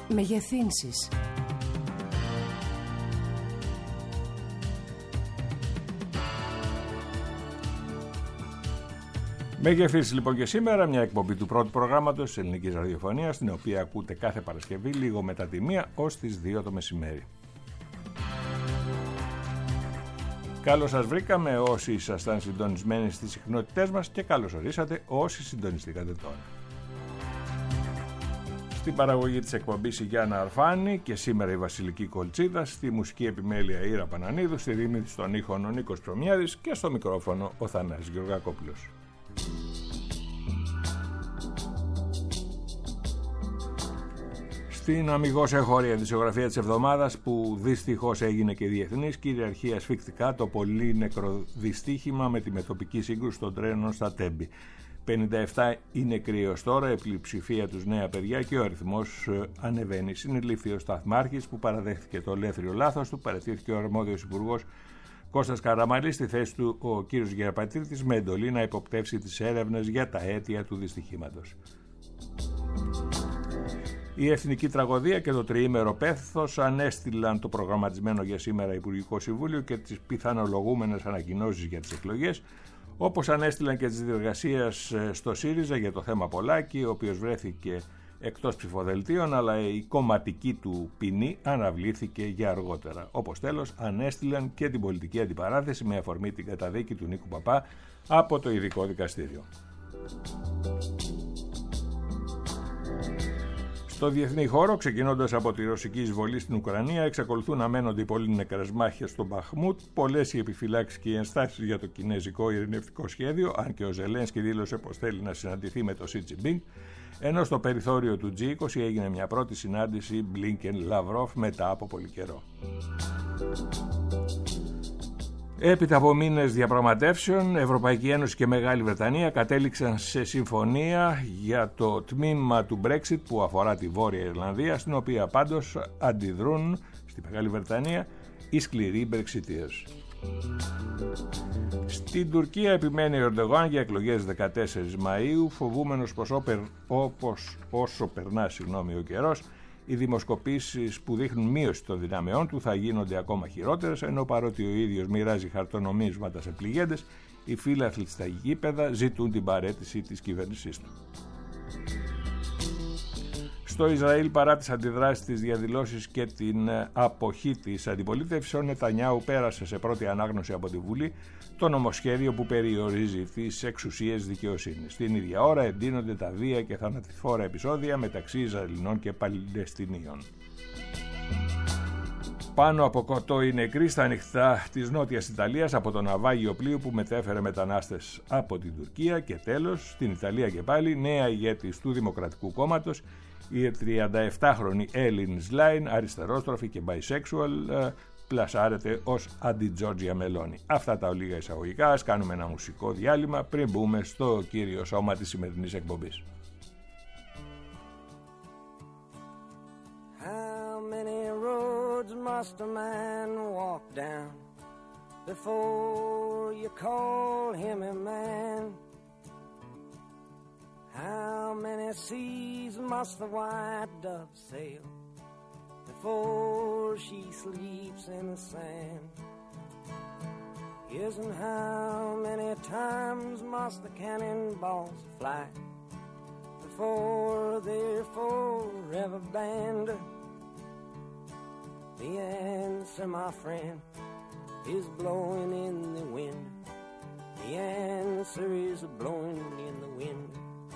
Μεγεθύνσεις. Μεγεθύνσεις λοιπόν και σήμερα, μια εκπομπή του πρώτου προγράμματος της Ελληνικής Ραδιοφωνίας, την οποία ακούτε κάθε Παρασκευή λίγο μετά τη 1 ως τις 2 το μεσημέρι. Καλώς σας βρήκαμε όσοι ήσασταν συντονισμένοι στις συχνότητές μας και καλώς ορίσατε όσοι συντονιστήκατε τώρα. Στην παραγωγή της εκπομπής η Γιάννα Αρφάνη και σήμερα η Βασιλική Κολτσίδα, στη μουσική επιμέλεια Ήρα Πανανίδου, στη ρύθμιση των ήχων ο Νίκος Προμιάδης και στο μικρόφωνο ο Θανάσης Γεωργακόπουλος. Στην αμιγώς εγχώρια δισογραφία της εβδομάδας, που δυστυχώς έγινε και διεθνής, κυριαρχεί ασφυκτικά το πολύ νεκρό δυστύχημα με τη μετοπική σύγκρουση των τρένων στα Τέμπη. 57 είναι νεκροί ως τώρα, η πλειοψηφία τους νέα παιδιά, και ο αριθμός ανεβαίνει. Συνελήφθη ο σταθμάρχης που παραδέχθηκε το ολέθριο λάθος του, παραιτήθηκε ο αρμόδιος υπουργός Κώστας Καραμανλής, στη θέση του ο κύριος Γεραπατρίτης, με εντολή να υποπτεύσει τις έρευνες για τα αίτια του δυστυχήματος. Η εθνική τραγωδία και το τριήμερο πέθος ανέστηλαν το προγραμματισμένο για σήμερα Υπουργικό Συμβούλιο και τις πιθανολογούμενες ανακοινώσεις για τις εκλογές, όπως ανέστηλαν και τις διεργασίες στο ΣΥΡΙΖΑ για το θέμα Πολάκη, ο οποίος βρέθηκε εκτός ψηφοδελτίων, αλλά η κομματική του ποινή αναβλήθηκε για αργότερα. Όπως τέλος ανέστηλαν και την πολιτική αντιπαράθεση με αφορμή την καταδίκη του Νίκου Παπά από το Ειδικό Δικαστήριο. Στο διεθνή χώρο, ξεκινώντας από τη ρωσική εισβολή στην Ουκρανία, εξακολουθούν να μένονται οι πολύ νεκρές μάχες στο Μπαχμούτ, πολλές οι επιφυλάξεις και οι ενστάσεις για το κινέζικο ειρηνευτικό σχέδιο, αν και ο Ζελένσκι δήλωσε πως θέλει να συναντηθεί με το Σι Τζιμπίνγκ, ενώ στο περιθώριο του G20 έγινε μια πρώτη συνάντηση Μπλίνκεν-Λαυρόφ μετά από πολύ καιρό. Έπειτα από μήνες διαπραγματεύσεων, Ευρωπαϊκή Ένωση και Μεγάλη Βρετανία κατέληξαν σε συμφωνία για το τμήμα του Brexit που αφορά τη Βόρεια Ιρλανδία, στην οποία πάντως αντιδρούν στη Μεγάλη Βρετανία οι σκληροί Brexiteers. Στην Τουρκία επιμένει ο Ερντογάν για εκλογές 14 Μαΐου, φοβούμενος πως όσο περνά ο καιρός, οι δημοσκοπήσεις που δείχνουν μείωση των δυνάμεών του θα γίνονται ακόμα χειρότερες, ενώ παρότι ο ίδιος μοιράζει χαρτονομίσματα σε πληγέντες, οι φίλαθλοι στα γήπεδα ζητούν την παραίτηση της κυβέρνησής του. Στο Ισραήλ, παρά τις αντιδράσεις, τις διαδηλώσεις και την αποχή της αντιπολίτευσης, ο Νετανιάου πέρασε σε πρώτη ανάγνωση από τη Βουλή το νομοσχέδιο που περιορίζει τις εξουσίες δικαιοσύνης. Την ίδια ώρα εντείνονται τα βία και θανατηφόρα επεισόδια μεταξύ Ισραηλινών και Παλαιστινίων. Πάνω από 100 οι νεκροί στα ανοιχτά της Νότιας Ιταλίας από το ναυάγιο πλοίου που μετέφερε μετανάστες από την Τουρκία. Και τέλος, στην Ιταλία και πάλι, νέα ηγέτης του Δημοκρατικού Κόμματος, η 37χρονη Έλλην Σλάιν, αριστερόστροφη και bisexual, πλασάρεται ως αντι-Τζόρτζια Μελώνη. Αυτά τα ολίγα εισαγωγικά. Ας κάνουμε ένα μουσικό διάλειμμα πριν μπούμε στο κύριο σώμα της σημερινής εκπομπής. How many roads must a man walk down before you call him a man? How many seas must the white dove sail before she sleeps in the sand? Yes, and how many times must the cannonballs fly before they're forever banned? The answer, my friend, is blowing in the wind. The answer is blowing in the wind.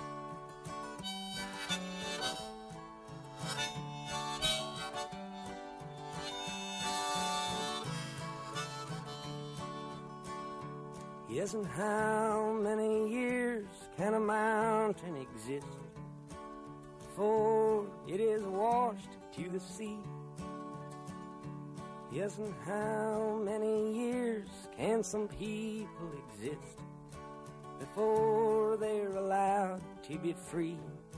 Yes, and how many years can a mountain exist before it is washed to the sea? Yes, and how many years can some people exist before they're allowed to be free?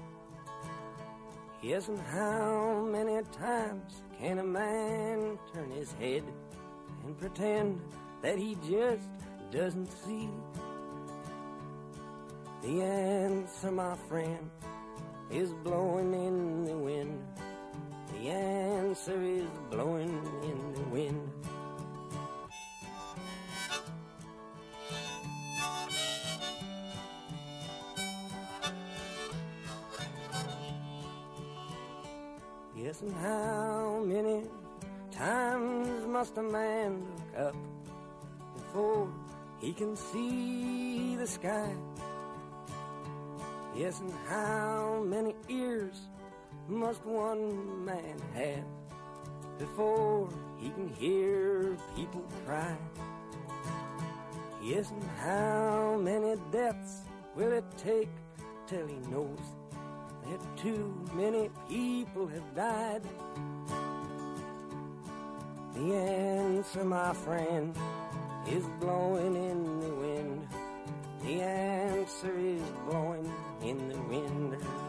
Yes, and how many times can a man turn his head and pretend that he just doesn't see? The answer, my friend, is blowing in the wind. The answer is blowing in the wind. Yes, and how many times must a man look up before he can see the sky? Yes, and how many ears must one man have before he can hear people cry? Yes, and how many deaths will it take till he knows that too many people have died? The answer, my friend, is blowing in the wind. The answer is blowing in the wind.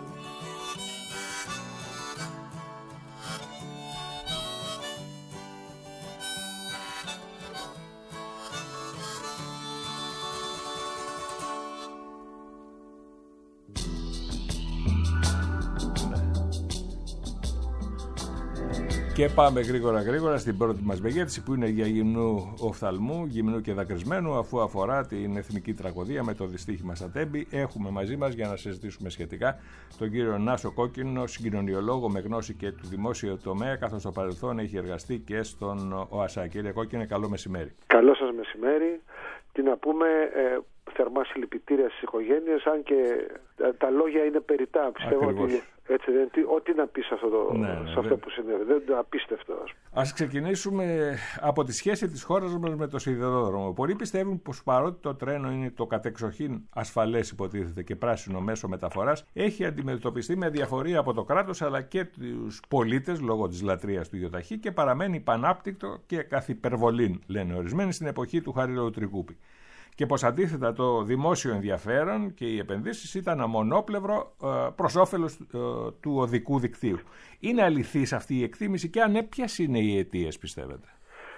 Και πάμε γρήγορα στην πρώτη μας μεγέθυνση, που είναι για γυμνού οφθαλμού, γυμνού και δακρυσμένου, αφού αφορά την εθνική τραγωδία με το δυστύχημα στα Τέμπη. Έχουμε μαζί μας για να συζητήσουμε σχετικά τον κύριο Νάσο Κόκκινο, συγκοινωνιολόγο με γνώση και του δημόσιου τομέα, καθώς στο παρελθόν έχει εργαστεί και στον ΟΑΣΑ. Κύριε Κόκκινε, καλό μεσημέρι. Καλό σας μεσημέρι. Τι να πούμε, θερμά συλληπιτήρια στις οικογένειες, αν και τα λόγια είναι περιττά. Πιστεύω ότι έτσι δεν, ό,τι να πεις σε αυτό που συνέβη. Δεν είναι απίστευτο. Ας ξεκινήσουμε από τη σχέση της χώρας μας με το σιδηρόδρομο. Πολλοί πιστεύουν πως παρότι το τρένο είναι το κατεξοχήν ασφαλές, υποτίθεται, και πράσινο μέσο μεταφοράς, έχει αντιμετωπιστεί με διαφορία από το κράτος αλλά και τους πολίτες λόγω της λατρείας του ιδιοταχή και παραμένει πανάπτυκτο και καθ' υπερβολήν, λένε ορισμένοι, στην εποχή του Χαρίλαου Τρικούπη. Και πως αντίθετα το δημόσιο ενδιαφέρον και οι επενδύσεις ήταν αμονόπλευρο προς όφελος του οδικού δικτύου. Είναι αληθής αυτή η εκτίμηση και αν ποιες είναι οι αιτίες, πιστεύετε?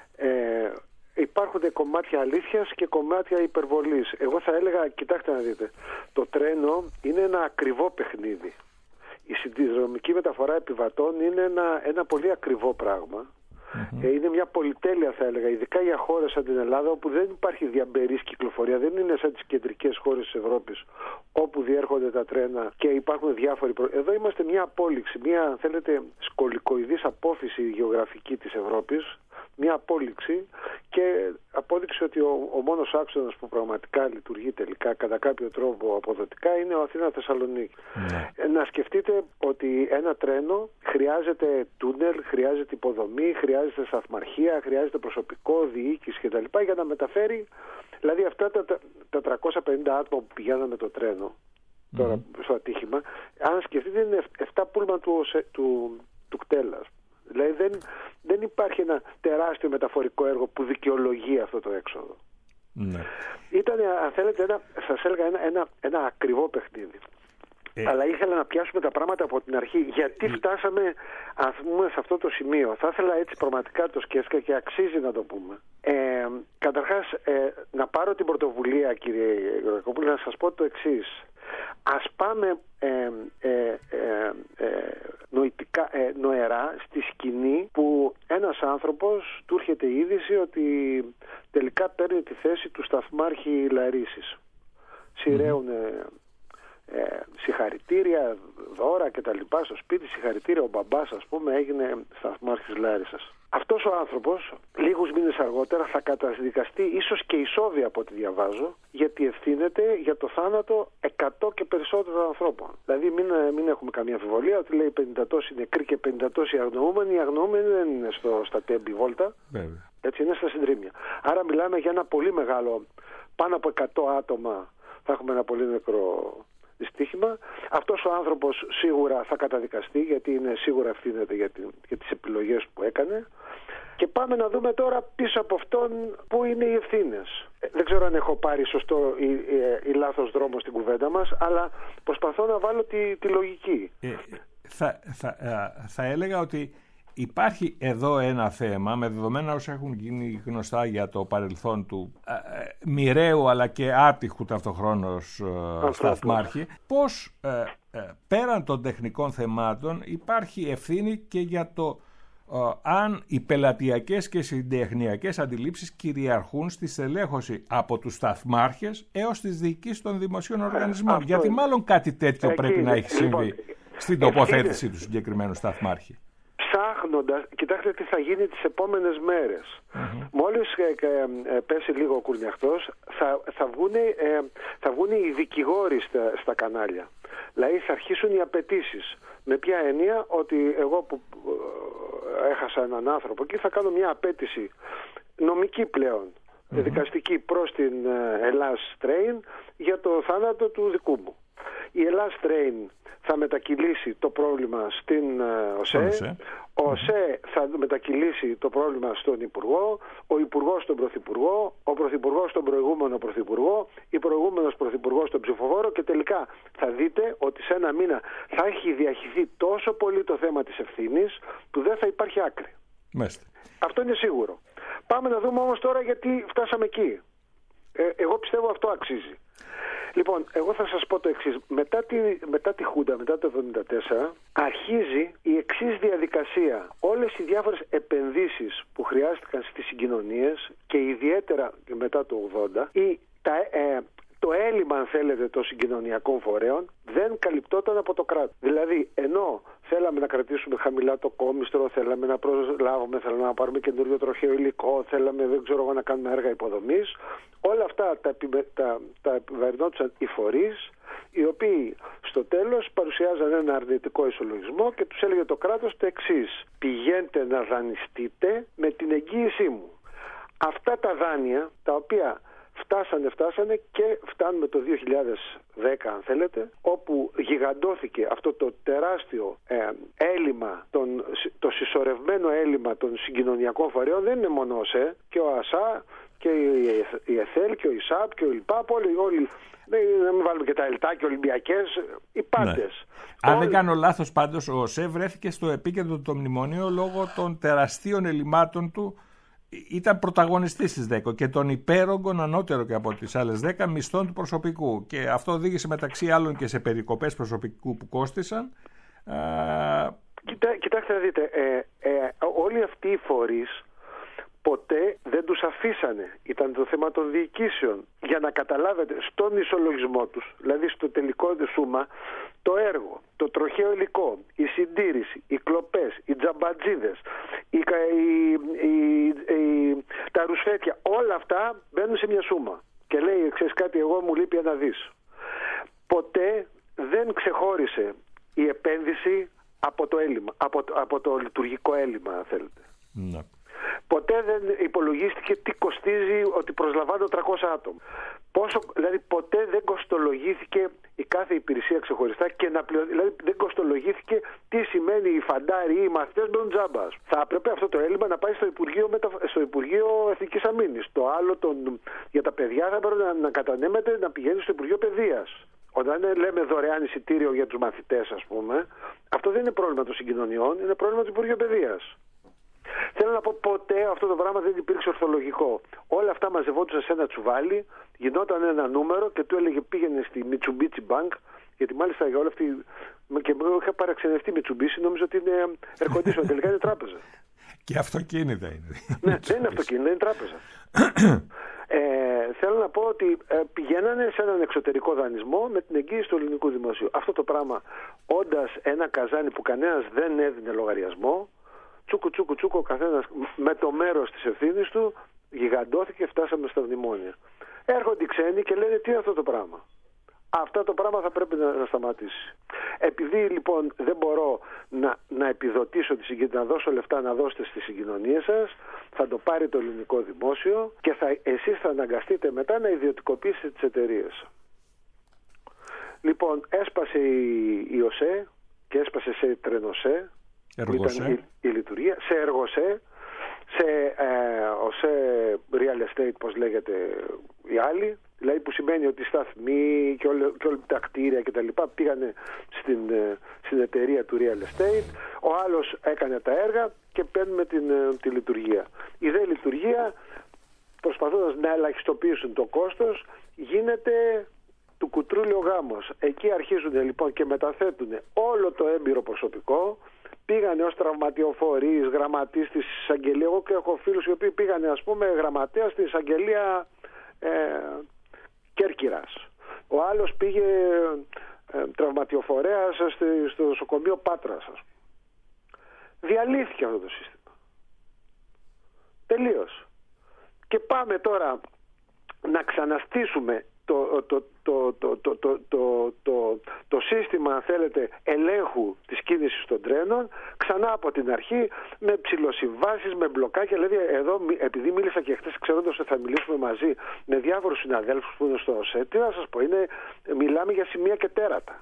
Υπάρχουν κομμάτια αλήθειας και κομμάτια υπερβολής. Εγώ θα έλεγα, κοιτάξτε να δείτε, το τρένο είναι ένα ακριβό παιχνίδι. Η σιδηροδρομική μεταφορά επιβατών είναι ένα πολύ ακριβό πράγμα. Είναι μια πολυτέλεια, θα έλεγα, ειδικά για χώρες σαν την Ελλάδα, όπου δεν υπάρχει διαμπερής κυκλοφορία. Δεν είναι σαν τις κεντρικές χώρες της Ευρώπης, όπου διέρχονται τα τρένα και υπάρχουν διάφοροι. Εδώ είμαστε μια απόλυξη, μια, αν θέλετε, σκολικοειδής απόφυση γεωγραφική της Ευρώπης. Μια απόλυξη και απόδειξη ότι ο μόνος άξονας που πραγματικά λειτουργεί τελικά κατά κάποιο τρόπο αποδοτικά είναι ο Αθήνα-Θεσσαλονίκη. Να σκεφτείτε ότι ένα τρένο χρειάζεται τούνελ, χρειάζεται υποδομή, χρειάζεται σταθμαρχία, χρειάζεται προσωπικό, διοίκηση κτλ. Για να μεταφέρει, δηλαδή αυτά τα 350 άτομα που πηγαίνουν με το τρένο τώρα στο ατύχημα, αν σκεφτείτε είναι 7 πούλμαν του κτέλας. Δηλαδή δεν υπάρχει ένα τεράστιο μεταφορικό έργο που δικαιολογεί αυτό το έξοδο. Ήταν, αν θέλετε, σας έλεγα, ένα ακριβό παιχνίδι. Αλλά ήθελα να πιάσουμε τα πράγματα από την αρχή. Γιατί φτάσαμε, ας πούμε, σε αυτό το σημείο? Θα ήθελα έτσι πραγματικά, το σκέφτηκα και αξίζει να το πούμε. Καταρχάς, να πάρω την πρωτοβουλία, κύριε Γεωργακόπουλε, να σας πω το εξής. Ας πάμε νοερά στη σκηνή που ένας άνθρωπος του έρχεται η είδηση ότι τελικά παίρνει τη θέση του σταθμάρχη Λαρίσης. Σειραίουν συγχαρητήρια, δώρα και τα λοιπά στο σπίτι, συγχαρητήρια, ο μπαμπάς, ας πούμε, έγινε σταθμάρχης Λάρισσας. Αυτός ο άνθρωπος λίγους μήνες αργότερα θα καταδικαστεί, ίσως και ισόβια από ό,τι διαβάζω, γιατί ευθύνεται για το θάνατο 100 και περισσότερων ανθρώπων. Δηλαδή μην έχουμε καμία αμφιβολία ότι λέει 50 τόσοι νεκροί και 50 τόσοι αγνοούμενοι. Οι αγνοούμενοι δεν είναι στα Τέμπη Βόλτα, έτσι, είναι στα Συντρίμμια. Άρα μιλάμε για ένα πολύ μεγάλο, πάνω από 100 άτομα θα έχουμε ένα πολύ νεκρό δυστύχημα. Αυτός ο άνθρωπος σίγουρα θα καταδικαστεί, γιατί είναι σίγουρα ευθύνεται για τις επιλογές που έκανε. Και πάμε να δούμε τώρα πίσω από αυτόν πού είναι οι ευθύνες. Δεν ξέρω αν έχω πάρει σωστό ή λάθος δρόμο στην κουβέντα μας, αλλά προσπαθώ να βάλω τη λογική. Θα έλεγα ότι Υπάρχει εδώ ένα θέμα, με δεδομένα όσα έχουν γίνει γνωστά για το παρελθόν του μοιραίου αλλά και άτυχου ταυτοχρόνως σταθμάρχη, πώς πέραν των τεχνικών θεμάτων υπάρχει ευθύνη και για το αν οι πελατειακές και συντεχνιακές αντιλήψεις κυριαρχούν στη στελέχωση από τους σταθμάρχες έως τις διοικήσεις των δημοσίων οργανισμών. Γιατί μάλλον κάτι τέτοιο πρέπει να έχει συμβεί στην τοποθέτηση του συγκεκριμένου σταθμάρχη. Ψάχνοντας, κοιτάξτε τι θα γίνει τις επόμενες μέρες. Μόλις πέσει λίγο ο κουρνιαχτός, θα βγουν οι δικηγόροι στα κανάλια. Δηλαδή θα αρχίσουν οι απαιτήσεις. Με ποια έννοια? Ότι εγώ που έχασα έναν άνθρωπο και θα κάνω μια απέτηση νομική πλέον, δικαστική, προς την Ελλάς Train για το θάνατο του δικού μου. Η Ελλάς Train θα μετακυλήσει το πρόβλημα στην ΟΣΕ, ο ΟΣΕ θα μετακυλήσει το πρόβλημα στον Υπουργό, ο Υπουργός στον Πρωθυπουργό, ο Πρωθυπουργός στον προηγούμενο Πρωθυπουργό, η προηγούμενος Πρωθυπουργός στον ψηφοφόρο, και τελικά θα δείτε ότι σε ένα μήνα θα έχει διαχυθεί τόσο πολύ το θέμα της ευθύνης που δεν θα υπάρχει άκρη. Αυτό είναι σίγουρο. Πάμε να δούμε όμως τώρα γιατί φτάσαμε εκεί. Εγώ πιστεύω αυτό αξίζει. Λοιπόν, εγώ θα σας πω το εξής. Μετά τη Χούντα, μετά το 1974, αρχίζει η εξής διαδικασία. Όλες οι διάφορες επενδύσεις που χρειάστηκαν στις συγκοινωνίες και ιδιαίτερα μετά το 80, το έλλειμμα, αν θέλετε, των συγκοινωνιακών φορέων δεν καλυπτόταν από το κράτος. Δηλαδή, ενώ θέλαμε να κρατήσουμε χαμηλά το κόμιστρο, θέλαμε να προσλάβουμε, θέλαμε να πάρουμε καινούριο τροχαίο υλικό, θέλαμε, δεν ξέρω εγώ, να κάνουμε έργα υποδομής, όλα αυτά τα επιβαρυνόντουσαν οι φορείς, οι οποίοι στο τέλος παρουσιάζαν ένα αρνητικό ισολογισμό και τους έλεγε το κράτος το εξής: πηγαίνετε να δανειστείτε με την εγγύησή μου. Αυτά τα δάνεια, τα οποία φτάσανε και φτάνουμε το 2010, αν θέλετε, όπου γιγαντώθηκε αυτό το τεράστιο έλλειμμα, το συσσωρευμένο έλλειμμα των συγκοινωνιακών φορέων. Δεν είναι μόνο ο ΣΕ, και ο ΑΣΑ και η ΕΘΕΛ και ο ΙΣΑΠ και ο ΙΛΠΑΠ, όλοι, να μην βάλουμε και τα ΕΛΤΑ και Ολυμπιακές, οι πάντες. Ναι. Αν δεν κάνω λάθος, πάντως ο ΣΕ βρέθηκε στο επίκεντρο του μνημονίου λόγω των τεραστίων ελλημάτων του. Ήταν πρωταγωνιστής της ΔΕΚΟ και των υπέρογκων, ανώτερο και από τις άλλες 10, μισθών του προσωπικού. Και αυτό οδήγησε μεταξύ άλλων και σε περικοπές προσωπικού που κόστησαν. Κοιτάξτε να δείτε, όλοι αυτοί οι φορείς ποτέ δεν τους αφήσανε. Ήταν το θέμα των διοικήσεων. Για να καταλάβετε, στον ισολογισμό τους, δηλαδή στο τελικό σούμα, το έργο, το τροχαίο υλικό, η συντήρηση, οι κλοπές, οι τζαμπατζίδες, τα ρουσφέτια, όλα αυτά μπαίνουν σε μια σούμα. Και λέει, ξέρεις κάτι, εγώ μου λείπει ένα δις. Ποτέ δεν ξεχώρισε η επένδυση από το έλλειμμα, από το λειτουργικό έλλειμμα, αν θέλετε. Ναι. Ποτέ δεν υπολογίστηκε τι κοστίζει ότι προσλαμβάνω 300 άτομα. Δηλαδή ποτέ δεν κοστολογήθηκε η κάθε υπηρεσία ξεχωριστά και δηλαδή δεν κοστολογήθηκε τι σημαίνει οι φαντάροι ή οι μαθητές μπαίνουν τζάμπα. Θα έπρεπε αυτό το έλλειμμα να πάει στο Υπουργείο Εθνικής Αμήνης. Το άλλο για τα παιδιά θα έπρεπε να κατανέμεται, να πηγαίνει στο Υπουργείο Παιδείας. Όταν λέμε δωρεάν εισιτήριο για τους μαθητές, ας πούμε, αυτό δεν είναι πρόβλημα των συγκοινωνιών, είναι πρόβλημα του Υπουργείου Παιδείας. Θέλω να πω, ποτέ αυτό το πράγμα δεν υπήρξε ορθολογικό. Όλα αυτά μαζευόντουσαν σε ένα τσουβάλι, γινόταν ένα νούμερο και του έλεγε πήγαινε στη Mitsubishi Bank, γιατί μάλιστα για όλα αυτή. Και εγώ είχα παραξενευτεί Mitsubishi, νόμιζα ότι είναι air conditioner, τελικά είναι τράπεζα. Και αυτοκίνητα είναι. Ναι, δεν είναι αυτοκίνητα, είναι τράπεζα. Θέλω να πω ότι πηγαίνανε σε έναν εξωτερικό δανεισμό με την εγγύηση του ελληνικού δημοσίου. Αυτό το πράγμα, όντας ένα καζάνι που κανένας δεν έδινε λογαριασμό, τσούκου, ο καθένας με το μέρος της ευθύνης του γιγαντώθηκε, φτάσαμε στα μνημόνια. Έρχονται οι ξένοι και λένε τι είναι αυτό το πράγμα. Αυτό το πράγμα θα πρέπει να σταματήσει. Επειδή λοιπόν δεν μπορώ να επιδοτήσω να δώσω λεφτά να δώσετε στις συγκοινωνίες σας, θα το πάρει το ελληνικό δημόσιο και εσείς θα αναγκαστείτε μετά να ιδιωτικοποιήσετε τις εταιρείες. Λοιπόν, έσπασε η ΟΣΕ και έσπασε σε τρενοσέ, που ήταν η λειτουργία, σε εργοσέ, σε ΟΣΕ Real Estate, πώς λέγεται οι άλλοι, δηλαδή που σημαίνει ότι οι σταθμοί και όλα τα κτίρια και τα λοιπά πήγανε στην εταιρεία του Real Estate. Ο άλλος έκανε τα έργα και παίρνουμε τη λειτουργία. Η δε λειτουργία, προσπαθώντας να ελαχιστοποιήσουν το κόστος, γίνεται του κουτρούλιο γάμος. Εκεί αρχίζουν λοιπόν και μεταθέτουν όλο το έμπειρο προσωπικό. Πήγανε ως τραυματιοφορείς, γραμματείς της εισαγγελίας. Εγώ και έχω φίλους οι οποίοι πήγανε, ας πούμε, γραμματέας στην εισαγγελία Κέρκυρας. Ο άλλος πήγε τραυματιοφορέας στο νοσοκομείο Πάτρας. Διαλύθηκε αυτό το σύστημα. Τελείως. Και πάμε τώρα να ξαναστήσουμε το σύστημα, αν θέλετε, ελέγχου της κίνησης των τρένων ξανά από την αρχή, με ψιλοσυμβάσεις, με μπλοκάκια. Δηλαδή εδώ, επειδή μίλησα και χθες ξέροντας ότι θα μιλήσουμε μαζί με διάφορους συναδέλφους που είναι στο ΟΣΕ, τι να σας πω, μιλάμε για σημεία και τέρατα.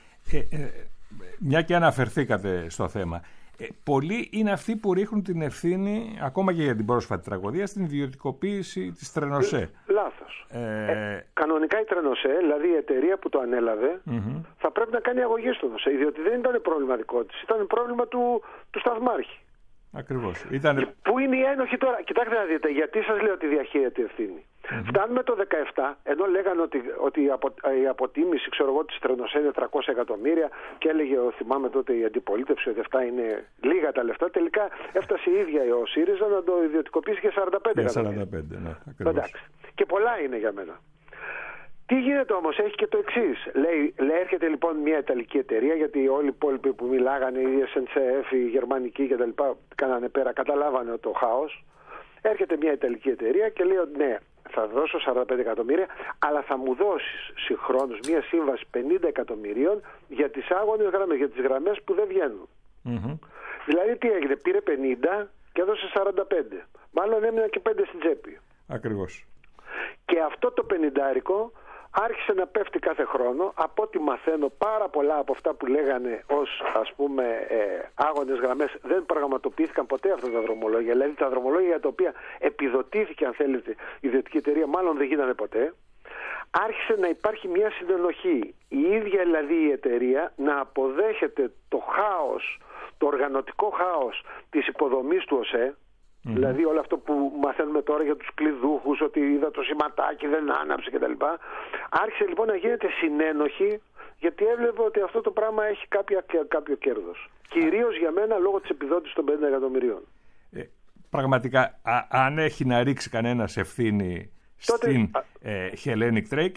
Μια και αναφερθήκατε στο θέμα, πολλοί είναι αυτοί που ρίχνουν την ευθύνη, ακόμα και για την πρόσφατη τραγωδία, στην ιδιωτικοποίηση της Τρενοσέ. Λάθος. Κανονικά η Τρενοσέ, δηλαδή η εταιρεία που το ανέλαβε, θα πρέπει να κάνει αγωγή στον ΟΣΕ, διότι δεν ήταν πρόβλημα δικό της, ήταν πρόβλημα του σταθμάρχη. Ακριβώς. Πού είναι οι ένοχοι τώρα? Κοιτάξτε να δείτε, γιατί σας λέω ότι διαχέεται η ευθύνη. Φτάνουμε το 17, ενώ λέγανε ότι η αποτίμηση, ξέρω εγώ, της Τρενοσέ είναι 300 εκατομμύρια και έλεγε, θυμάμαι τότε η αντιπολίτευση, ότι αυτά είναι λίγα τα λεφτά. Τελικά έφτασε η ίδια ο ΣΥΡΙΖΑ να το ιδιωτικοποιήσει για 45 εκατομμύρια. 45, ναι, ακριβώς. Εντάξει. Και πολλά είναι για μένα. Τι γίνεται όμως, έχει και το εξής. Λέει, έρχεται λοιπόν μια Ιταλική εταιρεία, γιατί όλοι οι υπόλοιποι που μιλάγανε, η SNCF, η γερμανική κτλ., κάνανε πέρα, καταλάβανε το χάος. Έρχεται μια Ιταλική εταιρεία και λέει ότι ναι, θα δώσω 45 εκατομμύρια, αλλά θα μου δώσεις συγχρόνως μια σύμβαση 50 εκατομμυρίων για τις άγονες γραμμές, για τις γραμμές που δεν βγαίνουν. Δηλαδή τι έγινε, πήρε 50 και έδωσε 45. Μάλλον έμειναν και 5 στην τσέπη. Ακριβώς. Και αυτό το 50άρικο άρχισε να πέφτει κάθε χρόνο. Από ό,τι μαθαίνω, πάρα πολλά από αυτά που λέγανε ως, ας πούμε, άγονες γραμμές δεν πραγματοποιήθηκαν ποτέ αυτά τα δρομολόγια. Δηλαδή τα δρομολόγια για τα οποία επιδοτήθηκε, αν θέλετε, η ιδιωτική εταιρεία, μάλλον δεν γίνανε ποτέ. Άρχισε να υπάρχει μια συνενοχή. Η ίδια δηλαδή η εταιρεία να αποδέχεται το χάος, το οργανωτικό χάος της υποδομής του ΟΣΕ. Δηλαδή όλο αυτό που μαθαίνουμε τώρα για τους κλειδούχους, ότι είδα το σηματάκι, δεν άναψε κτλ. Άρχισε λοιπόν να γίνεται συνένοχη, γιατί έβλεπε ότι αυτό το πράγμα έχει κάποιο κέρδος. Κυρίως για μένα λόγω της επιδότησης των 50 εκατομμυρίων. Πραγματικά, αν έχει να ρίξει κανένας ευθύνη στην Hellenic Train,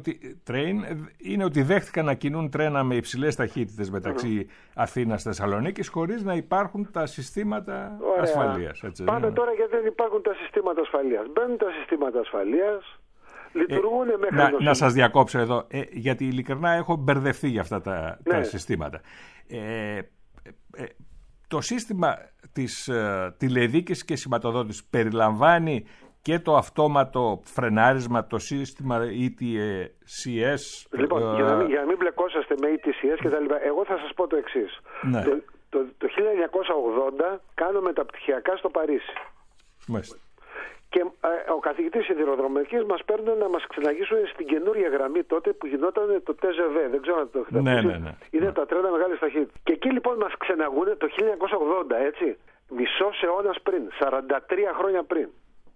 είναι ότι δέχτηκαν να κινούν τρένα με υψηλές ταχύτητες μεταξύ Αθήνας και Θεσσαλονίκης χωρίς να υπάρχουν τα συστήματα ασφαλείας. Πάμε τώρα γιατί δεν υπάρχουν τα συστήματα ασφαλείας. Μπαίνουν τα συστήματα ασφαλείας, λειτουργούν μέχρι να σας διακόψω εδώ, γιατί ειλικρινά έχω μπερδευτεί για αυτά τα συστήματα. Το σύστημα της τηλεδίκησης και σηματοδότησης περιλαμβάνει και το αυτόματο φρενάρισμα, το σύστημα ETCS. Λοιπόν, για να μην μπλεκόσαστε με ETCS και τα λοιπά, εγώ θα σας πω το εξής. Ναι. Το 1980 κάνω μεταπτυχιακά στο Παρίσι. Μάλιστα. Και ο καθηγητής σιδηροδρομικής μας παίρνουν να μας ξεναγήσουν στην καινούργια γραμμή τότε που γινόταν το TGV. Δεν ξέρω αν το έχετε ακούσει. Ναι. Είναι τα τρένα μεγάλης ταχύτητας. Και εκεί λοιπόν μας ξεναγούν το 1980, έτσι. Μισός αιώνας πριν, 43 χρόνια πριν.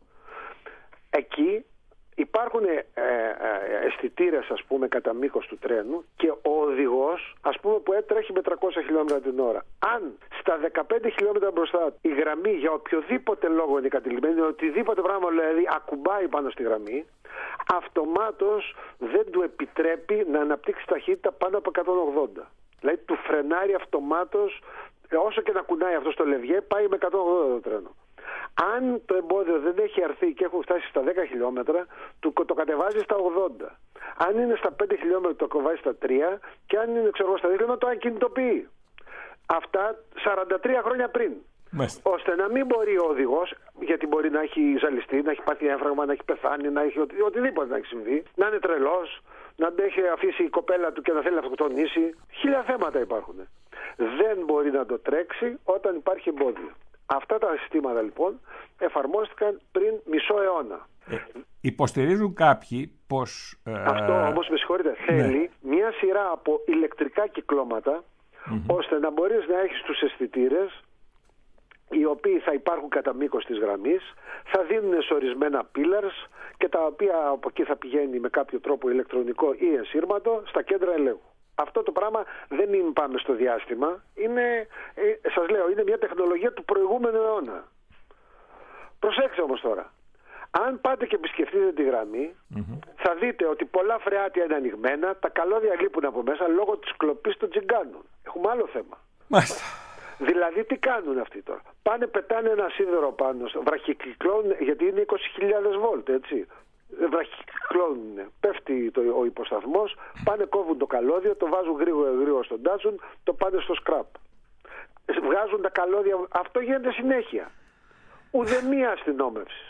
Εκεί υπάρχουν αισθητήρες, ας πούμε, κατά μήκος του τρένου και ο οδηγός, ας πούμε, που τρέχει με 300 χιλιόμετρα την ώρα. Αν στα 15 χιλιόμετρα μπροστά η γραμμή για οποιοδήποτε λόγο είναι κατηλημένη, οτιδήποτε πράγμα δηλαδή ακουμπάει πάνω στη γραμμή, αυτομάτως δεν του επιτρέπει να αναπτύξει ταχύτητα πάνω από 180. Δηλαδή του φρενάρει αυτομάτως, όσο και να κουνάει αυτό στο λευγέ, πάει με 180 το τρένο. Αν το εμπόδιο δεν έχει αρθεί και έχουν φτάσει στα 10 χιλιόμετρα, το κατεβάζει στα 80. Αν είναι στα 5 χιλιόμετρα, το κοβάζει στα 3 και αν είναι στα 2 το ακινητοποιεί. Αυτά 43 χρόνια πριν. Ώστε να μην μπορεί ο οδηγός, γιατί μπορεί να έχει ζαλιστεί, να έχει πάθει έμφραγμα, να έχει πεθάνει, να έχει οτιδήποτε να έχει συμβεί, να είναι τρελός, να την έχει αφήσει η κοπέλα του και να θέλει να αυτοκτονήσει. Χίλια θέματα υπάρχουν. Δεν μπορεί να το τρέξει όταν υπάρχει εμπόδιο. Αυτά τα συστήματα λοιπόν εφαρμόστηκαν πριν μισό αιώνα. Υποστηρίζουν κάποιοι πως... Αυτό όμως, με συγχωρείτε, θέλει μια σειρά από ηλεκτρικά κυκλώματα ώστε να μπορείς να έχεις τους αισθητήρες οι οποίοι θα υπάρχουν κατά μήκος της γραμμής, θα δίνουν σε ορισμένα pillars και τα οποία από εκεί θα πηγαίνει με κάποιο τρόπο ηλεκτρονικό ή ενσύρματο στα κέντρα ελέγχου. Αυτό το πράγμα δεν είναι πάμε στο διάστημα, σας λέω, είναι μια τεχνολογία του προηγούμενου αιώνα. Προσέξτε όμως τώρα. Αν πάτε και επισκεφτείτε τη γραμμή, θα δείτε ότι πολλά φρεάτια είναι ανοιγμένα, τα καλώδια λείπουν από μέσα λόγω της κλοπής των τσιγκάνων. Έχουμε άλλο θέμα. Μάλιστα. Δηλαδή τι κάνουν αυτοί τώρα? Πάνε πετάνε ένα σίδερο πάνω, βραχικυκλώνουν, γιατί είναι 20.000 βολτ, έτσι. Βραχικυκλώνουν, πέφτει ο υποσταθμός, πάνε κόβουν το καλώδιο, το βάζουν γρήγορα στον τάτσουν, το πάνε στο σκραπ. Βγάζουν τα καλώδια, αυτό γίνεται συνέχεια. Ουδέμια αστυνόμευση.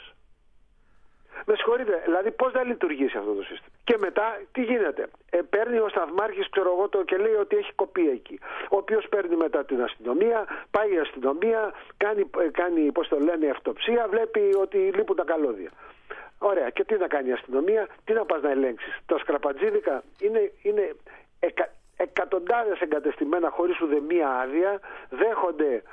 Με συγχωρείτε, δηλαδή πώς θα λειτουργήσει αυτό το σύστημα? Και μετά τι γίνεται? Παίρνει ο σταθμάρχης, ξέρω εγώ, και λέει ότι έχει κοπεί εκεί. Ο οποίος παίρνει μετά την αστυνομία, πάει η αστυνομία, κάνει πώς το λένε, αυτοψία, βλέπει ότι λείπουν τα καλώδια. Ωραία, και τι να κάνει η αστυνομία? Τι να πας να ελέγξεις? Τα σκραπατζίδικα είναι εκατοντάδες εγκατεστημένα χωρίς ουδέμια άδεια, δέχονται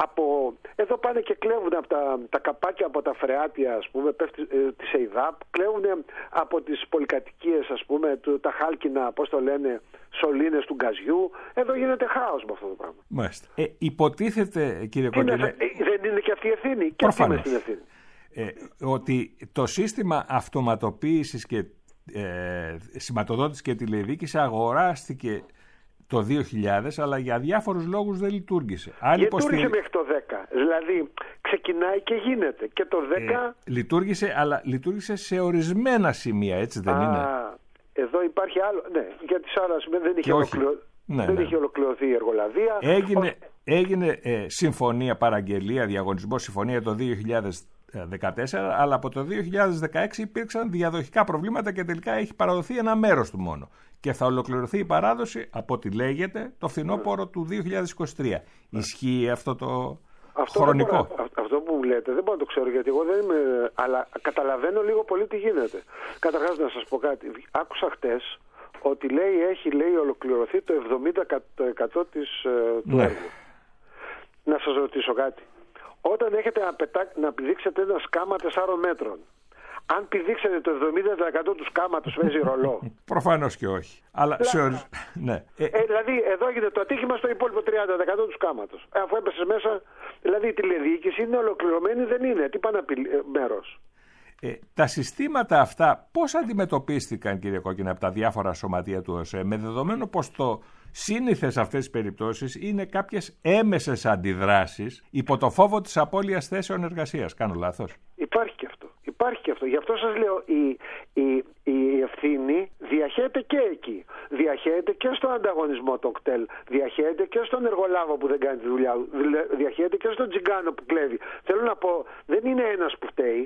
εδώ πάνε και κλέβουν από τα καπάκια από τα φρεάτια, ας πούμε, της ΕΙΔΑΠ, κλέβουν από τις πολυκατοικίες, ας πούμε, τα χάλκινα, πώς το λένε, σωλήνες του γκαζιού. Εδώ γίνεται χάος με αυτό το πράγμα. Μάλιστα. Υποτίθεται, κύριε Κόκκινε, δεν είναι και αυτή η ευθύνη? Και προφανώς, αυτή είναι στην ευθύνη. ότι το σύστημα αυτοματοποίησης και σηματοδότησης και τηλεδιοίκηση αγοράστηκε το 2000, αλλά για διάφορους λόγους δεν λειτουργήσε. Λειτουργήσε μέχρι το 10. Δηλαδή ξεκινάει και γίνεται. Και το 10... λειτουργήσε, αλλά λειτουργήσε σε ορισμένα σημεία, έτσι δεν είναι? Εδώ υπάρχει άλλο. Ναι, γιατί σε άλλα σημεία δεν είχε ολοκληρωθεί η εργολαβία. Έγινε συμφωνία, παραγγελία, διαγωνισμό, συμφωνία το 2014, αλλά από το 2016 υπήρξαν διαδοχικά προβλήματα και τελικά έχει παραδοθεί ένα μέρος του μόνο. Και θα ολοκληρωθεί η παράδοση, από ό,τι λέγεται, το φθινόπωρο του 2023. Ισχύει αυτό το χρονικό? Αυτό που μου λέτε δεν μπορώ να το ξέρω, γιατί εγώ δεν είμαι... Αλλά καταλαβαίνω λίγο πολύ τι γίνεται. Καταρχάς να σας πω κάτι. Άκουσα χτες ότι έχει ολοκληρωθεί το 70% του έργου. Να σας ρωτήσω κάτι. Όταν έχετε να πηδήξετε ένα σκάμα 4 μέτρων, αν πηδήξετε το 70% του σκάματος, παίζει ρολό? Προφανώς και όχι. Αλλά ναι. Δηλαδή εδώ έγινε το ατύχημα στο υπόλοιπο 30% του σκάματος. Αφού έπεσε μέσα, δηλαδή η τηλεδιοίκηση είναι ολοκληρωμένη, δεν είναι. Τι πάει να πει μέρος? Τα συστήματα αυτά πώς αντιμετωπίστηκαν, κύριε Κόκκινε, από τα διάφορα σωματεία του ΟΣΕ, με δεδομένο πως το σύνηθες αυτές τις περιπτώσεις είναι κάποιες έμεσες αντιδράσεις υπό το φόβο της απώλειας θέσεων εργασίας? Κάνω λάθος? Υπάρχει και αυτό. Γι' αυτό σας λέω, η ευθύνη διαχέεται και εκεί. Διαχέεται και στον ανταγωνισμό των κτέλ. Διαχέεται και στον εργολάβο που δεν κάνει τη δουλειά. Διαχέεται και στον τζιγκάνο που κλέβει. Θέλω να πω, δεν είναι ένας που φταίει.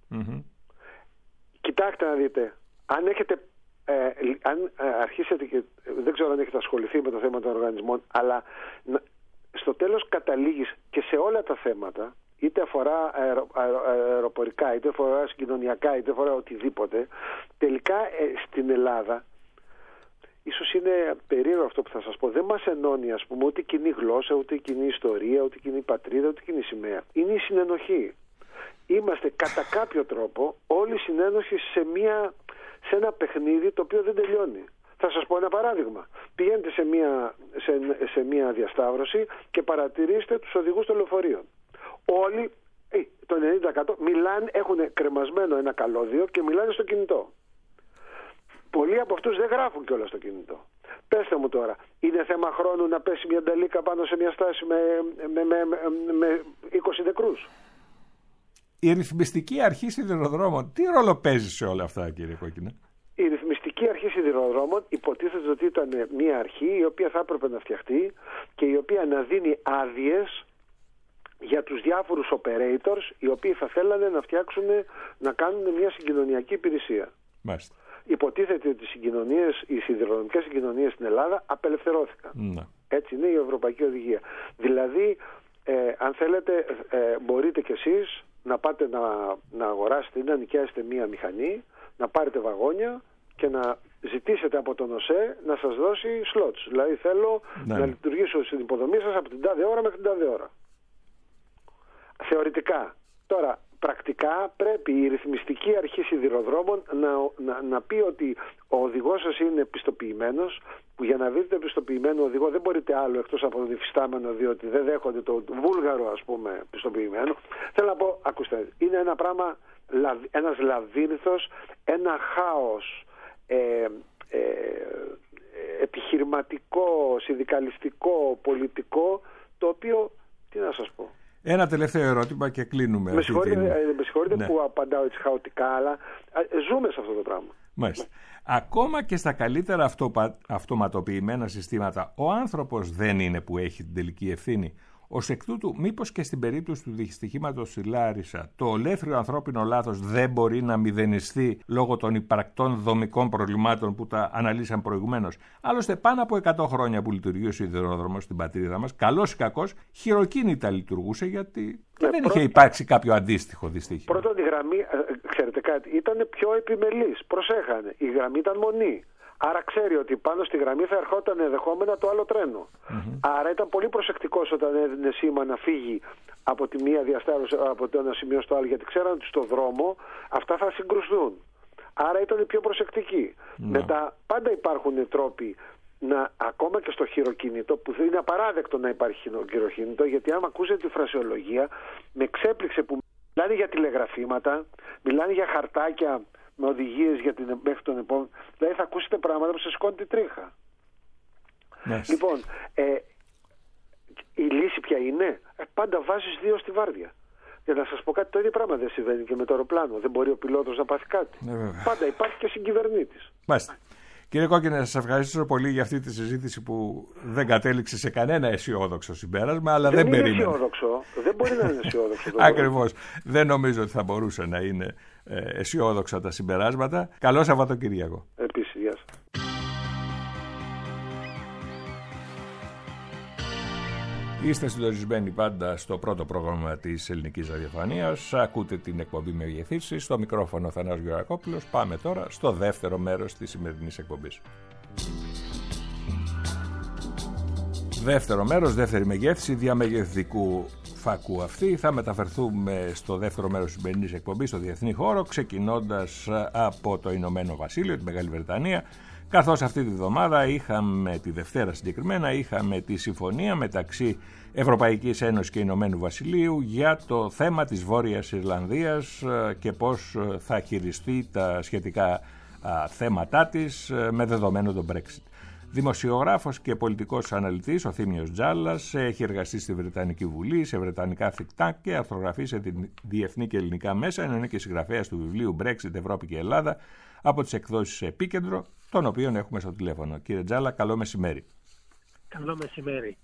Κοιτάξτε να δείτε. Αν έχετε... αν αρχίσετε και δεν ξέρω αν έχετε ασχοληθεί με το θέμα των οργανισμών, αλλά στο τέλος καταλήγεις και σε όλα τα θέματα, είτε αφορά αεροπορικά, είτε αφορά συγκοινωνιακά, είτε αφορά οτιδήποτε, τελικά στην Ελλάδα, ίσως είναι περίεργο αυτό που θα σας πω, δεν μας ενώνει, ας πούμε, ούτε κοινή γλώσσα, ούτε κοινή ιστορία, ούτε κοινή πατρίδα, ούτε κοινή σημαία. Είναι η συνενοχή. Είμαστε κατά κάποιο τρόπο όλοι συνένοχοι σε ένα παιχνίδι το οποίο δεν τελειώνει. Θα σας πω ένα παράδειγμα. Πηγαίνετε σε μια διασταύρωση και παρατηρήστε τους οδηγούς των λεωφορείων. Όλοι, το 90% μιλάνε, έχουν κρεμασμένο ένα καλώδιο και μιλάνε στο κινητό. Πολλοί από αυτούς δεν γράφουν κιόλας στο κινητό. Πέστε μου τώρα, είναι θέμα χρόνου να πέσει μια νταλίκα πάνω σε μια στάση με 20 νεκρούς? Η ρυθμιστική αρχή σιδηροδρόμων τι ρόλο παίζει σε όλα αυτά, κύριε Κόκκινε? Η ρυθμιστική αρχή σιδηροδρόμων υποτίθεται ότι ήταν μια αρχή η οποία θα έπρεπε να φτιαχτεί και η οποία να δίνει άδειες για τους διάφορους operators οι οποίοι θα θέλανε να φτιάξουν, να κάνουν μια συγκοινωνιακή υπηρεσία. Μάλιστα. Υποτίθεται ότι οι σιδηροδρομικές συγκοινωνίες στην Ελλάδα απελευθερώθηκαν. Έτσι είναι η Ευρωπαϊκή Οδηγία. Δηλαδή, αν θέλετε, μπορείτε κι εσείς να πάτε να αγοράσετε ή να νοικιάσετε μία μηχανή, να πάρετε βαγόνια και να ζητήσετε από τον ΟΣΕ να σας δώσει slots. Δηλαδή θέλω να λειτουργήσω στην υποδομή σας από την τάδε ώρα μέχρι την τάδε ώρα. Θεωρητικά. Τώρα, πρακτικά πρέπει η ρυθμιστική αρχή σιδηροδρόμων να πει ότι ο οδηγός σας είναι πιστοποιημένος, που για να δείτε πιστοποιημένο οδηγό δεν μπορείτε άλλο εκτός από τον υφιστάμενο, διότι δεν δέχονται το βούλγαρο, ας πούμε, πιστοποιημένο. Θέλω να πω, ακούστε, είναι ένα πράγμα, ένας λαβύρινθος, ένα χάος επιχειρηματικό, συνδικαλιστικό, πολιτικό, το οποίο, τι να σας πω. Ένα τελευταίο ερώτημα και κλείνουμε. Με συγχωρείτε που απαντάω έτσι χαοτικά, αλλά ζούμε σε αυτό το πράγμα. Μάλιστα. Ακόμα και στα καλύτερα αυτοματοποιημένα συστήματα, ο άνθρωπος δεν είναι που έχει την τελική ευθύνη. Ως εκ τούτου, μήπως και στην περίπτωση του δυστυχήματος στη Λάρισα, το ολέθριο ανθρώπινο λάθος δεν μπορεί να μηδενιστεί λόγω των υπαρκτών δομικών προβλημάτων που τα αναλύσαν προηγουμένως. Άλλωστε, πάνω από 100 χρόνια που λειτουργεί ο σιδηρόδρομος στην πατρίδα μας, καλός ή κακός, χειροκίνητα λειτουργούσε, γιατί δεν είχε υπάρξει κάποιο αντίστοιχο δυστύχημα. Πρώτον, η γραμμή, ξέρετε κάτι, ήταν πιο επιμελής. Προσέχανε. Η γραμμή ήταν μονή. Άρα ξέρει ότι πάνω στη γραμμή θα ερχόταν ενδεχόμενα το άλλο τρένο. Άρα ήταν πολύ προσεκτικός όταν έδινε σήμα να φύγει από τη μία διαστέρωση, από το ένα σημείο στο άλλο, γιατί ξέραν ότι στο δρόμο αυτά θα συγκρουστούν. Άρα ήταν πιο προσεκτικοί. Μετά πάντα υπάρχουν τρόποι, ακόμα και στο χειροκίνητο, που είναι απαράδεκτο να υπάρχει χειροκίνητο, γιατί άμα ακούσετε τη φρασιολογία, με ξέπληξε που μιλάνε για τηλεγραφήματα, μιλάνε για χαρτάκια με οδηγίες μέχρι τον επόμενο. Δηλαδή θα ακούσετε πράγματα που σας σηκώνει τη τρίχα. Λοιπόν, η λύση ποια είναι? Πάντα βάζεις 2 στη βάρδια. Για να σας πω κάτι, το ίδιο πράγμα δεν συμβαίνει και με το αεροπλάνο. Δεν μπορεί ο πιλότος να πάθει κάτι. Πάντα υπάρχει και συγκυβερνήτης. Μάλιστα. Κύριε Κόκκινε, σας ευχαριστήσω πολύ για αυτή τη συζήτηση που δεν κατέληξε σε κανένα αισιόδοξο συμπέρασμα, αλλά δεν περίμενε. Δεν είναι αισιόδοξο. Δεν μπορεί να είναι αισιόδοξο. Ακριβώς. Δεν νομίζω ότι θα μπορούσε να είναι αισιόδοξα τα συμπεράσματα. Καλό Σαββατοκύριακο. Επίσης, γεια σας. Είστε συντονισμένοι πάντα στο πρώτο πρόγραμμα της ελληνικής ραδιοφωνίας. Ακούτε την εκπομπή με Μεγεθύσεις. Στο μικρόφωνο Θανάσης Γεωργακόπουλος. Πάμε τώρα στο δεύτερο μέρος της σημερινής εκπομπής. Δεύτερο μέρος, δεύτερη μεγέθυνση διαμεγεθυντικού φακού αυτή. Θα μεταφερθούμε στο δεύτερο μέρος της σημερινής εκπομπής, στο διεθνή χώρο, ξεκινώντας από το Ηνωμένο Βασίλειο, τη Μεγάλη Βρετανία. Καθώς αυτή τη βδομάδα τη Δευτέρα συγκεκριμένα, είχαμε τη συμφωνία μεταξύ Ευρωπαϊκής Ένωσης και Ηνωμένου Βασιλείου για το θέμα της Βόρειας Ιρλανδίας και πώς θα χειριστεί τα σχετικά θέματά της με δεδομένο το Brexit. Δημοσιογράφος και πολιτικός αναλυτής ο Θήμιος Τζάλλας έχει εργαστεί στη Βρετανική Βουλή, σε βρετανικά think tank και αρθρογραφεί σε διεθνή και ελληνικά μέσα, ενώ είναι και συγγραφέας του βιβλίου Brexit, Ευρώπη και Ελλάδα από τις εκδόσεις Επίκεντρο, τον οποίον έχουμε στο τηλέφωνο. Κύριε Τζάλλα, καλό μεσημέρι. Καλό μεσημέρι.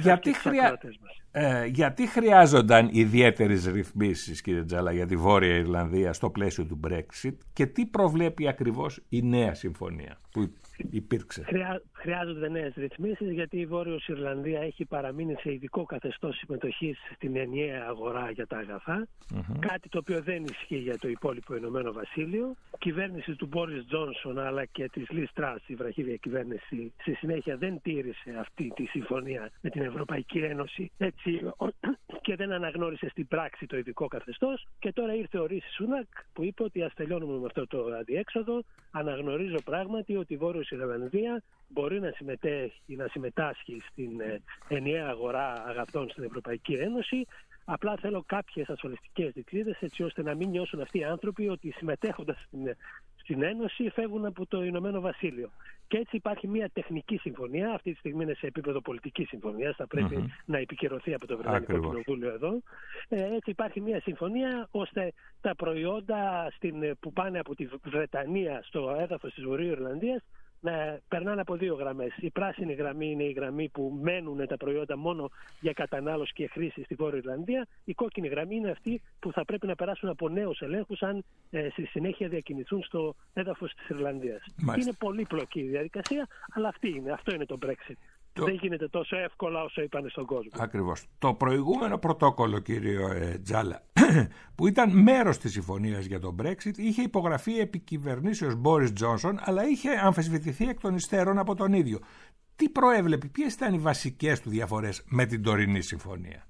Γιατί χρειάζονταν ιδιαίτερες ρυθμίσεις, κύριε Τζάλλα, για τη Βόρεια Ιρλανδία στο πλαίσιο του Brexit και τι προβλέπει ακριβώς η νέα συμφωνία που υπήρξε? Χρειάζονται νέες ρυθμίσεις γιατί η Βόρειος Ιρλανδία έχει παραμείνει σε ειδικό καθεστώς συμμετοχής στην ενιαία αγορά για τα αγαθά, κάτι το οποίο δεν ισχύει για το υπόλοιπο Ηνωμένο Βασίλειο. Η κυβέρνηση του Μπόρις Τζόνσον αλλά και της Λις Τρας, η βραχίδια κυβέρνηση, στη συνέχεια δεν τήρησε αυτή τη συμφωνία με την Ευρωπαϊκή Ένωση, έτσι, και δεν αναγνώρισε στην πράξη το ειδικό καθεστώς. Και τώρα ήρθε ο Ρίση Σούνακ που είπε ότι ας τελειώνουμε με αυτό το αδιέξοδο. Αναγνωρίζω πράγματι ότι η Βόρειος Ιρλανδία μπορεί να συμμετάσχει στην ενιαία αγορά αγαθών στην Ευρωπαϊκή Ένωση. Απλά θέλω κάποιες ασφαλιστικές δικλείδες έτσι ώστε να μην νιώσουν αυτοί οι άνθρωποι ότι συμμετέχοντας στην Ένωση φεύγουν από το Ηνωμένο Βασίλειο. Και έτσι υπάρχει μια τεχνική συμφωνία, αυτή τη στιγμή είναι σε επίπεδο πολιτικής συμφωνίας, θα πρέπει να επικυρωθεί από το Βρετανικό Κοινοβούλιο εδώ. Έτσι υπάρχει μια συμφωνία ώστε τα προϊόντα που πάνε από τη Βρετανία στο έδαφος της Βορείου Ιρλανδίας να περνάνε από 2 γραμμές. Η πράσινη γραμμή είναι η γραμμή που μένουν τα προϊόντα μόνο για κατανάλωση και χρήση στη Βόρεια Ιρλανδία. Η κόκκινη γραμμή είναι αυτή που θα πρέπει να περάσουν από νέους ελέγχους αν στη συνέχεια διακινηθούν στο έδαφος της Ιρλανδίας. Είναι πολύπλοκη η διαδικασία, αλλά αυτό είναι το Brexit. δεν γίνεται τόσο εύκολα όσο είπαν στον κόσμο. Ακριβώς. Το προηγούμενο πρωτόκολλο, κύριε Τζάλα, που ήταν μέρος της συμφωνίας για τον Brexit, είχε υπογραφεί επί κυβερνήσεως Μπόρις Τζόνσον, αλλά είχε αμφισβητηθεί εκ των υστέρων από τον ίδιο. Τι προέβλεπε, ποιες ήταν οι βασικές του διαφορές με την τωρινή συμφωνία?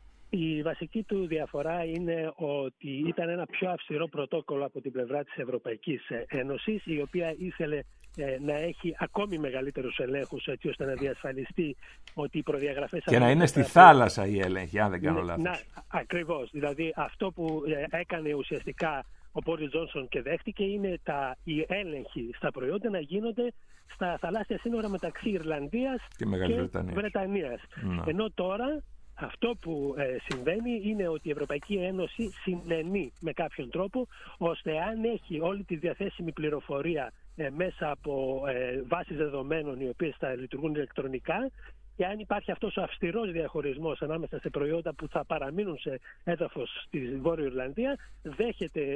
Η βασική του διαφορά είναι ότι ήταν ένα πιο αυστηρό πρωτόκολλο από την πλευρά της Ευρωπαϊκής Ένωσης, η οποία ήθελε να έχει ακόμη μεγαλύτερους ελέγχους, έτσι ώστε να διασφαλιστεί ότι οι προδιαγραφές... Και να είναι στη θάλασσα η έλεγχη, αν δεν κάνω λάθος. Ακριβώς. Δηλαδή αυτό που έκανε ουσιαστικά ο Μπόρις Τζόνσον και δέχτηκε είναι οι έλεγχοι στα προϊόντα να γίνονται στα θαλάσσια σύνορα μεταξύ Ιρλανδίας και Βρετανίας. Ενώ τώρα αυτό που συμβαίνει είναι ότι η Ευρωπαϊκή Ένωση συνενεί με κάποιον τρόπο, ώστε αν έχει όλη τη διαθέσιμη πληροφορία μέσα από βάσεις δεδομένων οι οποίες θα λειτουργούν ηλεκτρονικά, και αν υπάρχει αυτός ο αυστηρός διαχωρισμός ανάμεσα σε προϊόντα που θα παραμείνουν σε έδαφος στη Βόρεια Ιρλανδία, δέχεται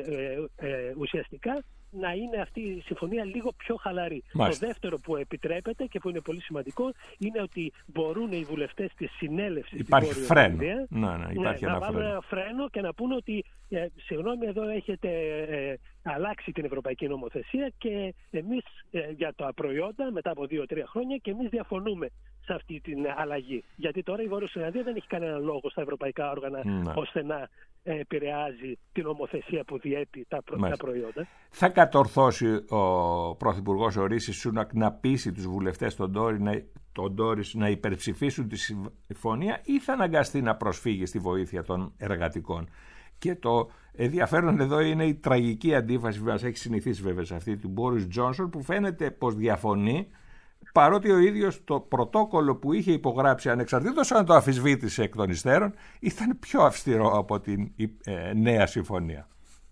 ουσιαστικά να είναι αυτή η συμφωνία λίγο πιο χαλαρή. Μάλιστα. Το δεύτερο που επιτρέπεται και που είναι πολύ σημαντικό είναι ότι μπορούν οι βουλευτές της συνέλευσης στη Βόρεια Ιρλανδία να βάλουν ένα φρένο και να πούνε ότι συγγνώμη, εδώ έχετε αλλάξει την ευρωπαϊκή νομοθεσία και εμείς για τα προϊόντα μετά από 2-3 χρόνια και εμείς διαφωνούμε σε αυτή την αλλαγή. Γιατί τώρα η Βόρεια Ιρλανδία δεν έχει κανένα λόγο στα ευρωπαϊκά όργανα ώστε να επηρεάζει την νομοθεσία που διέπει τα προϊόντα. Θα κατορθώσει ο Πρωθυπουργός ο Ρίση Σούνακ να πείσει τους βουλευτές των Ντόρις να υπερψηφίσουν τη συμφωνία, ή θα αναγκαστεί να προσφύγει στη βοήθεια των εργατικών? Και το ενδιαφέρον εδώ είναι η τραγική αντίφαση που μας έχει συνηθίσει βέβαια σε αυτή του Μπόρις Τζόνσον, που φαίνεται πως διαφωνεί, παρότι ο ίδιος το πρωτόκολλο που είχε υπογράψει, ανεξαρτήτως αν το αμφισβήτησε εκ των υστέρων, ήταν πιο αυστηρό από την νέα συμφωνία.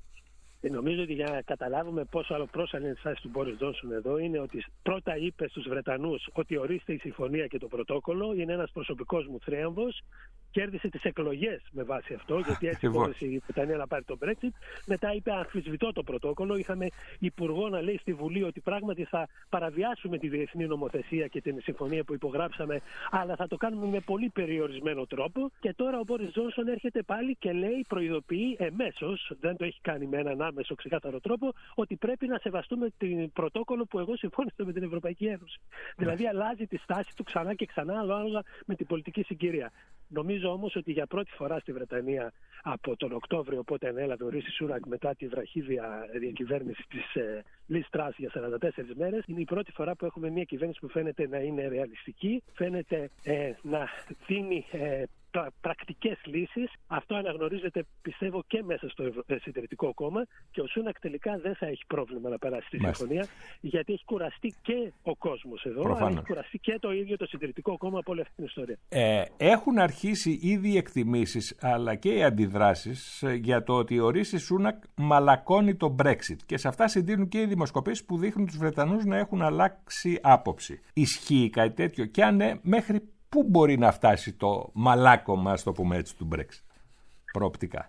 Νομίζω ότι για να καταλάβουμε πόσο αλλοπρόσαλη είναι η στάση του Μπόρις Τζόνσον εδώ, είναι ότι πρώτα είπε στους Βρετανούς ότι ορίστε η συμφωνία και το πρωτόκολλο, είναι ένας προσωπικός μου θρίαμβος, κέρδισε τις εκλογές με βάση αυτό, γιατί έτσι μπόρεσε η Βρετανία να πάρει το Brexit. Μετά είπε αμφισβητώ το πρωτόκολλο. Είχαμε υπουργό να λέει στη Βουλή ότι πράγματι θα παραβιάσουμε τη διεθνή νομοθεσία και την συμφωνία που υπογράψαμε, αλλά θα το κάνουμε με πολύ περιορισμένο τρόπο. Και τώρα ο Μπόρις Τζόνσον έρχεται πάλι και λέει, προειδοποιεί εμέσως, δεν το έχει κάνει με έναν άμεσο ξεκάθαρο τρόπο, ότι πρέπει να σεβαστούμε την πρωτόκολλο που εγώ συμφώνησα με την Ευρωπαϊκή Ένωση. Δηλαδή αλλάζει τη στάση του ξανά και ξανά ανάλογα με την πολιτική συγκυρία. Νομίζω όμως ότι για πρώτη φορά στη Βρετανία από τον Οκτώβριο, οπότε ανέλαβε ο Ρίση Σούνακ μετά τη βραχύδια διακυβέρνηση της Λις Τρας για 44 μέρες, είναι η πρώτη φορά που έχουμε μια κυβέρνηση που φαίνεται να είναι ρεαλιστική, φαίνεται να δίνει πρακτικές λύσεις. Αυτό αναγνωρίζεται, πιστεύω, και μέσα στο Συντηρητικό Κόμμα, και ο Σούνακ τελικά δεν θα έχει πρόβλημα να περάσει τη συμφωνία, γιατί έχει κουραστεί και ο κόσμος εδώ, αλλά έχει κουραστεί και το ίδιο το Συντηρητικό Κόμμα από όλη αυτή την ιστορία. Έχουν αρχίσει ήδη οι εκτιμήσεις αλλά και οι αντιδράσεις για το ότι ο Ρίση Σούνακ μαλακώνει το Brexit, και σε αυτά συντείνουν και οι δημοσκοπήσεις που δείχνουν τους Βρετανούς να έχουν αλλάξει άποψη. Ισχύει κάτι τέτοιο? Και αν ναι, μέχρι πού μπορεί να φτάσει το μαλάκωμα, ας το πούμε έτσι, του Brexit προοπτικά?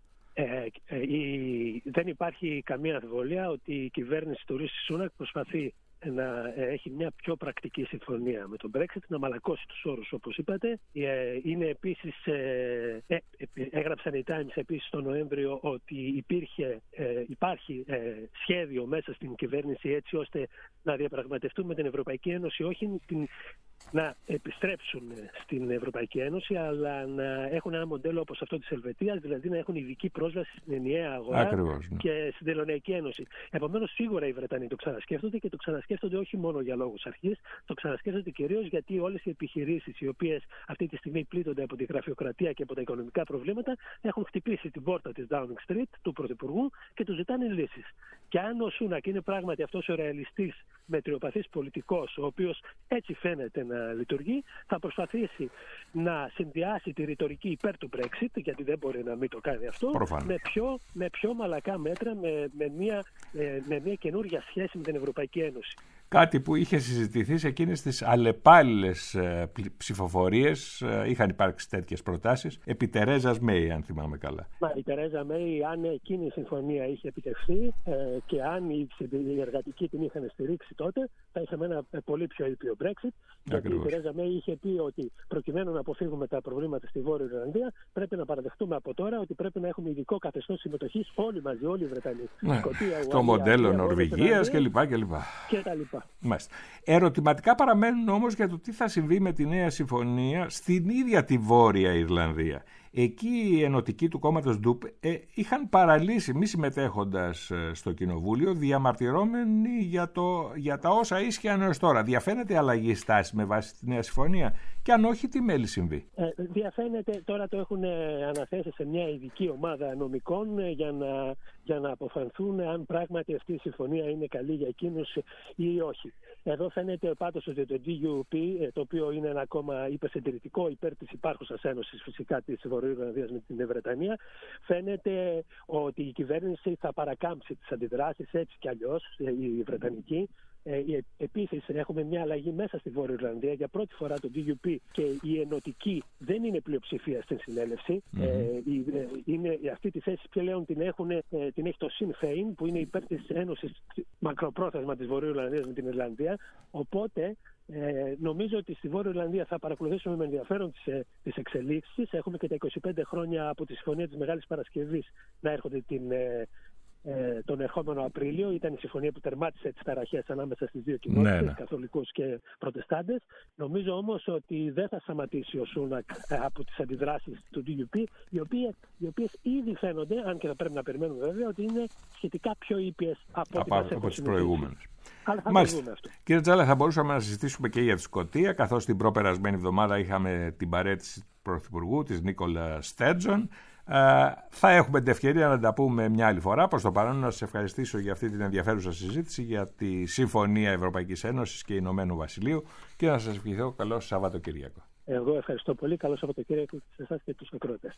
Δεν υπάρχει καμία αμφιβολία ότι η κυβέρνηση του Ρίση Σούνακ προσπαθεί να έχει μια πιο πρακτική συμφωνία με τον Brexit, να μαλακώσει τους όρους όπως είπατε. Είναι επίσης, έγραψαν οι Times επίσης τον Νοέμβριο ότι υπάρχει σχέδιο μέσα στην κυβέρνηση έτσι ώστε να διαπραγματευτούν με την Ευρωπαϊκή Ένωση, όχι να επιστρέψουν στην Ευρωπαϊκή Ένωση, αλλά να έχουν ένα μοντέλο όπως αυτό της Ελβετίας, δηλαδή να έχουν ειδική πρόσβαση στην ενιαία αγορά και στην Τελωνειακή Ένωση. Επομένως, σίγουρα οι Βρετανοί το ξανασκέφτονται, και το ξανασκέφτονται όχι μόνο για λόγους αρχής, το ξανασκέφτονται κυρίως γιατί όλες οι επιχειρήσεις οι οποίες αυτή τη στιγμή πλήττονται από τη γραφειοκρατία και από τα οικονομικά προβλήματα έχουν χτυπήσει την πόρτα της Downing Street του Πρωθυπουργού και του ζητάνε λύσεις. Και αν ο Σούνακ είναι πράγματι αυτός ο ρεαλιστής μετριοπαθής πολιτικός, ο οποίος έτσι φαίνεται να λειτουργεί, θα προσπαθήσει να συνδυάσει τη ρητορική υπέρ του Brexit, γιατί δεν μπορεί να μην το κάνει αυτό, με πιο μαλακά μέτρα, με μια καινούργια σχέση με την Ευρωπαϊκή Ένωση. Κάτι που είχε συζητηθεί σε εκείνες τις αλλεπάλληλες ψηφοφορίες, είχαν υπάρξει τέτοιες προτάσεις, επί Τερέζας Μέη, αν θυμάμαι καλά. Η Τερέζα Μέη, αν εκείνη η συμφωνία είχε επιτευχθεί και αν οι εργατικοί την είχαν στηρίξει τότε, θα είχαμε ένα πολύ πιο ήπιο Brexit. Γιατί η Τερέζα Μέη είχε πει ότι προκειμένου να αποφύγουμε τα προβλήματα στη Βόρεια Ιρλανδία, πρέπει να παραδεχτούμε από τώρα ότι πρέπει να έχουμε ειδικό καθεστώς συμμετοχής όλοι μαζί, όλοι οι Βρετανοί. Ναι, το μοντέλο Νορβηγίας κλπ. Μάλιστα. Ερωτηματικά παραμένουν όμως για το τι θα συμβεί με τη νέα συμφωνία στην ίδια τη Βόρεια Ιρλανδία. Εκεί οι ενωτικοί του κόμματος DUP είχαν παραλύσει, μη συμμετέχοντας στο κοινοβούλιο, διαμαρτυρώμενοι για τα όσα ίσχυαν έως τώρα. Διαφαίνεται αλλαγή στάση με βάση τη νέα συμφωνία και αν όχι, τι μέλη συμβεί? Διαφαίνεται, τώρα το έχουν αναθέσει σε μια ειδική ομάδα νομικών για να αποφανθούν αν πράγματι αυτή η συμφωνία είναι καλή για εκείνους ή όχι. Εδώ φαίνεται πάντως ότι το DUP, το οποίο είναι ένα κόμμα υπερσυντηρητικό υπέρ της υπάρχουσας ένωσης φυσικά της Βορειοϊρλανδίας με την Βρετανία, φαίνεται ότι η κυβέρνηση θα παρακάμψει τις αντιδράσεις έτσι κι αλλιώς, η Βρετανική. Επίσης έχουμε μια αλλαγή μέσα στη Βόρεια Ιρλανδία. Για πρώτη φορά το DUP και η ενωτική δεν είναι πλειοψηφία στην συνέλευση. Αυτή τη θέση πλέον την έχει το Sinn Féin, που είναι υπέρ της ένωσης μακροπρόθεσμα της Βορείου Ιρλανδίας με την Ιρλανδία. Οπότε νομίζω ότι στη Βόρεια Ιρλανδία θα παρακολουθήσουμε με ενδιαφέρον τις εξελίξεις. Έχουμε και τα 25 χρόνια από τη Συμφωνία της Μεγάλης Παρασκευής να έρχονται τον ερχόμενο Απρίλιο. Ήταν η συμφωνία που τερμάτισε τις ταραχές ανάμεσα στις δύο κοινότητες, καθολικούς και προτεστάντες. Νομίζω όμως ότι δεν θα σταματήσει ο Σούνακ από τις αντιδράσεις του DUP, οι οποίες ήδη φαίνονται, αν και θα πρέπει να περιμένουμε βέβαια, ότι είναι σχετικά πιο ήπιες από τις προηγούμενες. Μάλιστα. Κύριε Τζάλα, θα μπορούσαμε να συζητήσουμε και για τη Σκωτία, καθώς την προπερασμένη εβδομάδα είχαμε την παραίτηση του Πρωθυπουργού, της Νίκολα Στέρτζον. Θα έχουμε την ευκαιρία να τα πούμε μια άλλη φορά. Προς το παρόν, να σας ευχαριστήσω για αυτή την ενδιαφέρουσα συζήτηση για τη Συμφωνία Ευρωπαϊκής Ένωσης και Ηνωμένου Βασιλείου και να σας ευχηθώ καλό Σαββατοκύριακο. Εγώ ευχαριστώ πολύ. Καλό Σαββατοκύριακο σε εσάς και τους ακροατές.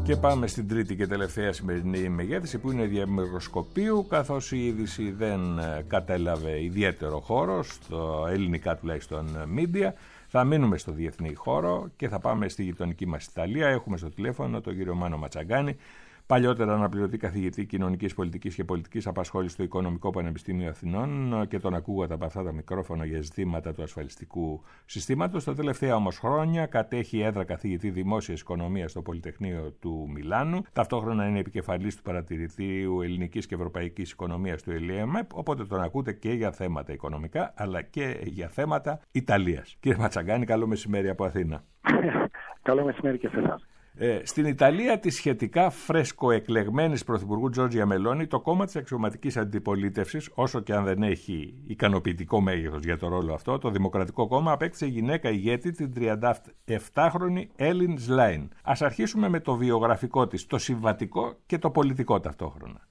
Και πάμε στην τρίτη και τελευταία σημερινή μεγέθυνση, που είναι διαμικροσκοπίου, καθώς η είδηση δεν κατέλαβε ιδιαίτερο χώρο, στο ελληνικά τουλάχιστον media. Θα μείνουμε στο διεθνή χώρο και θα πάμε στη γειτονική μας Ιταλία. Έχουμε στο τηλέφωνο τον κύριο Μάνο Ματσαγκάνη, παλιότερα αναπληρωτή καθηγητή κοινωνικής πολιτικής και πολιτικής απασχόλησης στο Οικονομικό Πανεπιστήμιο Αθηνών, και τον ακούγατε από αυτά τα μικρόφωνα για ζητήματα του ασφαλιστικού συστήματος. Τα τελευταία όμως χρόνια κατέχει έδρα καθηγητή δημόσιας οικονομίας στο Πολυτεχνείο του Μιλάνου. Ταυτόχρονα είναι επικεφαλής του Παρατηρητήριου Ελληνικής και Ευρωπαϊκής Οικονομίας του ΕΛΕΜΕΠ. Οπότε τον ακούτε και για θέματα οικονομικά, αλλά και για θέματα Ιταλίας. Κύριε Ματσαγκάνη, καλό μεσημέρι από Αθήνα. Καλό μεσημέρι και σε εσάς. Στην Ιταλία της σχετικά φρέσκοεκλεγμένης πρωθυπουργού Τζόρτζια Μελόνι, το κόμμα της αξιωματικής αντιπολίτευσης, όσο και αν δεν έχει ικανοποιητικό μέγεθος για το ρόλο αυτό, το Δημοκρατικό Κόμμα απέκτησε γυναίκα ηγέτη, την 37χρονη Έλιν Σλάιν. Ας αρχίσουμε με το βιογραφικό της, το συμβατικό και το πολιτικό ταυτόχρονα.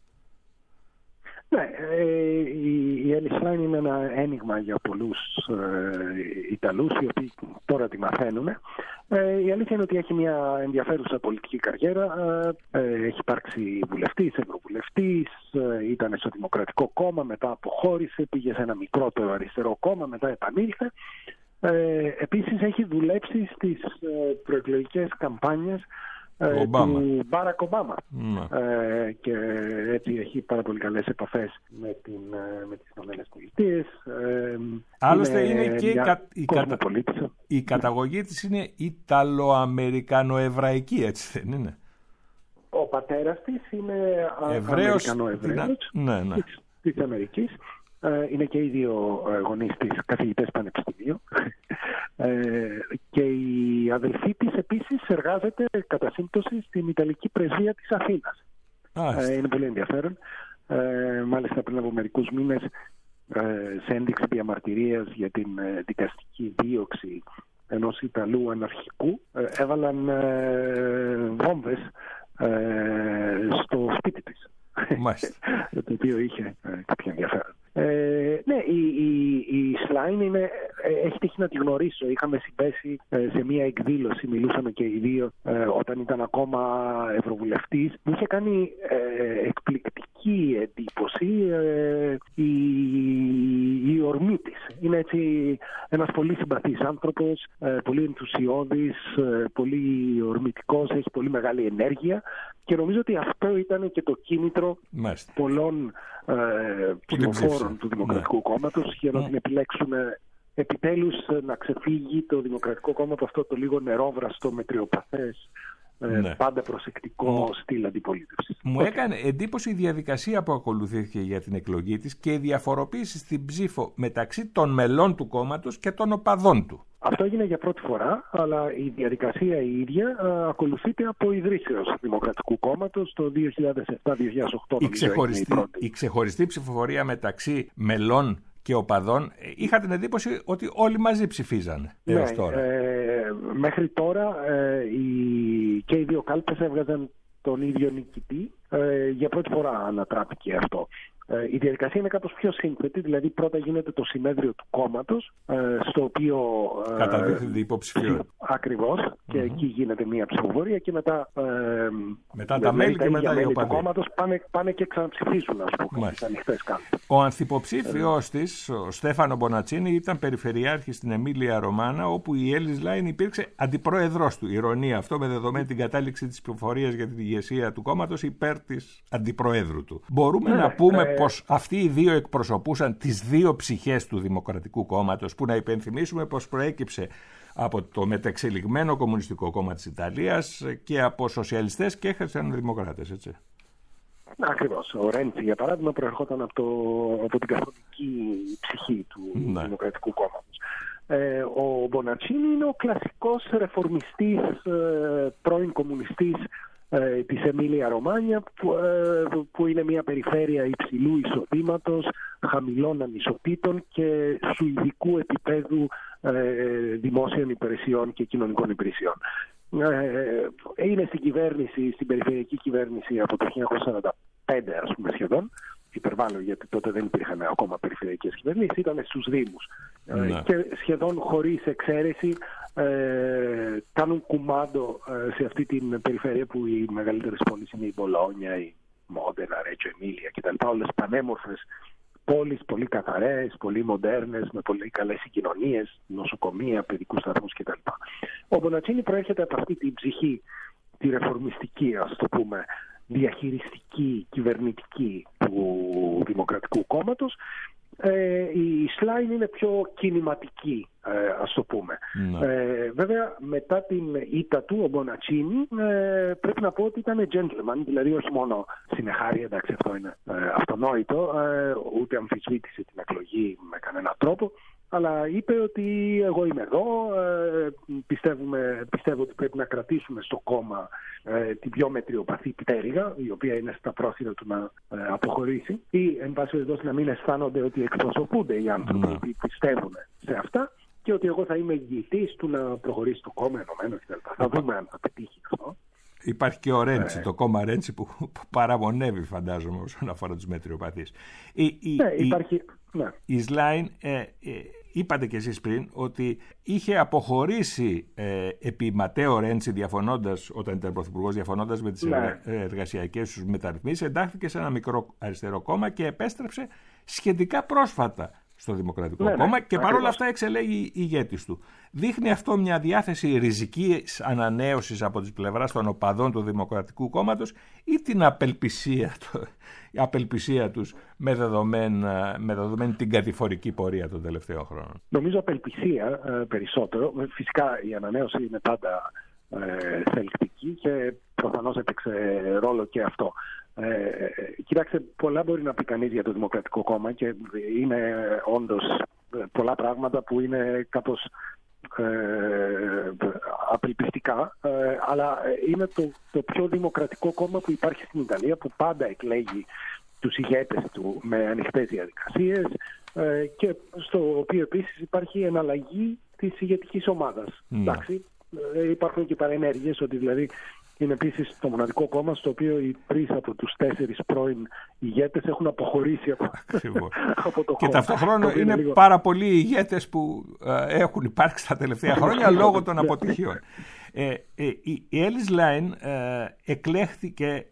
Ναι, η Έλιν Σλάιν είναι ένα ένιγμα για πολλούς Ιταλούς, οι οποίοι τώρα τη μαθαίνουν. Η αλήθεια είναι ότι έχει μια ενδιαφέρουσα πολιτική καριέρα. Έχει υπάρξει βουλευτής, ευρωβουλευτής, ήταν στο Δημοκρατικό Κόμμα, μετά αποχώρησε, πήγε σε ένα μικρότερο αριστερό κόμμα, μετά επανήλθε. Επίσης έχει δουλέψει στις προεκλογικές καμπάνιες του Μπάρακ Ομπάμα. Και έτσι έχει πάρα πολύ καλές επαφές με τις Ηνωμένες Πολιτείες. Άλλωστε είναι και η καταγωγή της είναι Ιταλοαμερικανοεβραϊκή, έτσι δεν είναι? Ο πατέρας της είναι Αμερικανοεβραίος της Αμερικής. Είναι και οι δύο γονείς της καθηγητές πανεπιστημίου. Και η αδελφή της επίσης εργάζεται κατά σύμπτωση στην Ιταλική Πρεσβεία της Αθήνας. Είναι πολύ ενδιαφέρον. Μάλιστα πριν από μερικούς μήνες, σε ένδειξη διαμαρτυρίας για την δικαστική δίωξη ενός Ιταλού αναρχικού, έβαλαν βόμβες στο σπίτι της. Το οποίο είχε κάποιο ενδιαφέρον. Ναι, η Σλάιν έχει τύχει να τη γνωρίσω. Είχαμε συμπέσει σε μια εκδήλωση, μιλούσαμε και οι δύο όταν ήταν ακόμα ευρωβουλευτής. Μου είχε κάνει εκπληκτική εντύπωση η ορμή της. Είναι έτσι ένας πολύ συμπαθής άνθρωπος, πολύ ενθουσιώδης, πολύ ορμητικός, έχει πολύ μεγάλη ενέργεια και νομίζω ότι αυτό ήταν και το κίνητρο πολλών ψηφοφόρων του Δημοκρατικού Κόμματος για να την επιλέξουν επιτέλους να ξεφύγει το Δημοκρατικό Κόμμα από αυτό το λίγο νερόβραστο, μετριοπαθές, πάντα προσεκτικό στυλ αντιπολίτευσης. Μου έκανε εντύπωση η διαδικασία που ακολουθήθηκε για την εκλογή της και η διαφοροποίηση στην ψήφο μεταξύ των μελών του κόμματος και των οπαδών του. Αυτό έγινε για πρώτη φορά, αλλά η διαδικασία η ίδια ακολουθείται από ιδρύσεως του Δημοκρατικού Κόμματος το 2007-2008. Η ξεχωριστή ψηφοφορία μεταξύ μελών και οπαδών, είχα την εντύπωση ότι όλοι μαζί ψηφίζανε έως τώρα. Μέχρι τώρα και οι δύο κάλπες έβγαζαν τον ίδιο νικητή. Για πρώτη φορά ανατράπηκε αυτό. Η διαδικασία είναι κάπως πιο σύνθετη, δηλαδή πρώτα γίνεται το συνέδριο του κόμματος, στο οποίο καταδείχνεται υποψηφιότητα. Ακριβώς, και εκεί γίνεται μια ψηφοφορία και μετά τα μέλη και μετά οι οπαδοί του κόμματος πάνε και ξαναψηφίσουν, ας πούμε, στις ανοιχτές κάλπες. Ο ανθυποψήφιος της, ο Στέφανο Μπονατσίνη, ήταν περιφερειάρχης στην Εμίλια Ρωμάνα, όπου η Έλιν Σλάιν υπήρξε αντιπρόεδρος του. Ηρωνία αυτό, με δεδομένη την κατάληξη της ψηφοφορίας για την ηγεσία του κόμματος υπέρ της αντιπροέδρου του. Μπορούμε να πούμε πως αυτοί οι δύο εκπροσωπούσαν τις δύο ψυχές του Δημοκρατικού Κόμματος, που να υπενθυμίσουμε πως προέκυψε από το μεταξελιγμένο Κομμουνιστικό Κόμμα της Ιταλίας και από σοσιαλιστές και χριστιανοδημοκράτες, έτσι. Ακριβώς. Ο Ρέντσι, για παράδειγμα, προερχόταν από την καθολική ψυχή του Δημοκρατικού Κόμματος. Ο Μπονατσίνη είναι ο κλασικός ρεφορμιστής, πρώην κομμουνιστής της Εμίλια Ρωμάνια, που είναι μια περιφέρεια υψηλού εισοδήματος, χαμηλών ανισοτήτων και σουηδικού επίπεδου δημόσιων υπηρεσιών και κοινωνικών υπηρεσιών. Είναι στην περιφερειακή κυβέρνηση από το 1945, ας πούμε, σχεδόν. Υπερβάλλω, γιατί τότε δεν υπήρχαν ακόμα περιφερειακές κυβερνήσεις, ήταν στους Δήμους. Και σχεδόν χωρίς εξαίρεση κάνουν κουμάντο σε αυτή την περιφέρεια που οι μεγαλύτερες πόλεις είναι η Μπολόνια, η Μόντενα, Ρέτζο Εμίλια κτλ. Όλες πανέμορφες πόλεις, πολύ καθαρές, πολύ μοντέρνες, με πολύ καλές συγκοινωνίες, νοσοκομεία, παιδικούς σταθμούς κτλ. Ο Μπονατσίνι προέρχεται από αυτή την ψυχή, τη ρεφορμιστική, ας το πούμε, διαχειριστική, κυβερνητική του Δημοκρατικού Κόμματος. Η Σλάιν είναι πιο κινηματική, ας το πούμε. Βέβαια, μετά την ήττα του, ο Μπονατσίνι πρέπει να πω ότι ήταν gentleman, δηλαδή όχι μόνο συνεχάρη, εντάξει, αυτό είναι αυτονόητο, ούτε αμφισβήτησε την εκλογή με κανένα τρόπο, αλλά είπε ότι εγώ είμαι εδώ, πιστεύω ότι πρέπει να κρατήσουμε στο κόμμα την πιο μετριοπαθή πτέρυγα, η οποία είναι στα πρόθυρα του να αποχωρήσει, ή εν πάση περιπτώσει να μην αισθάνονται ότι εκπροσωπούνται οι άνθρωποι που πιστεύουν σε αυτά, και ότι εγώ θα είμαι ηγητής του να προχωρήσει το κόμμα ενωμένο κτλ. Θα δούμε αν θα πετύχει αυτό. Υπάρχει και ο Ρέντσι, το κόμμα Ρέντσι που παραμονεύει, φαντάζομαι, όσον αφορά τους μετριοπαθείς. Η Σλάιν, είπατε κι εσείς πριν, ότι είχε αποχωρήσει επί Ματέο Ρέντσι, διαφωνώντας, όταν ήταν πρωθυπουργός, διαφωνώντας με τις εργασιακές τους μεταρρυθμίσεις, εντάχθηκε σε ένα μικρό αριστερό κόμμα και επέστρεψε σχετικά πρόσφατα στο Δημοκρατικό Κόμμα και παρόλα αυτά εξελέγει ηγέτης του. Δείχνει αυτό μια διάθεση ριζικής ανανέωσης από τις πλευράς των οπαδών του Δημοκρατικού Κόμματος ή την απελπισία τους με δεδομένη την κατηφορική πορεία των τελευταίων χρόνων? Νομίζω απελπισία περισσότερο. Φυσικά η ανανέωση είναι πάντα θελκτική και προφανώς έπαιξε ρόλο και αυτό. Κοιτάξτε, πολλά μπορεί να πει κανείς για το Δημοκρατικό Κόμμα και είναι όντως πολλά πράγματα που είναι κάπως απελπιστικά, αλλά είναι το πιο δημοκρατικό κόμμα που υπάρχει στην Ιταλία, που πάντα εκλέγει τους ηγέτες του με ανοιχτές διαδικασίες και στο οποίο επίσης υπάρχει εναλλαγή της ηγετικής ομάδας. Εντάξει, υπάρχουν και παρενέργειες, ότι δηλαδή είναι επίσης το μοναδικό κόμμα στο οποίο οι 3 από τους 4 πρώην ηγέτες έχουν αποχωρήσει από το κόμμα. Και ταυτόχρονα είναι πάρα πολλοί ηγέτες που έχουν υπάρξει τα τελευταία χρόνια λόγω των αποτυχιών. Η Έλλη Σλάιν εκλέχθηκε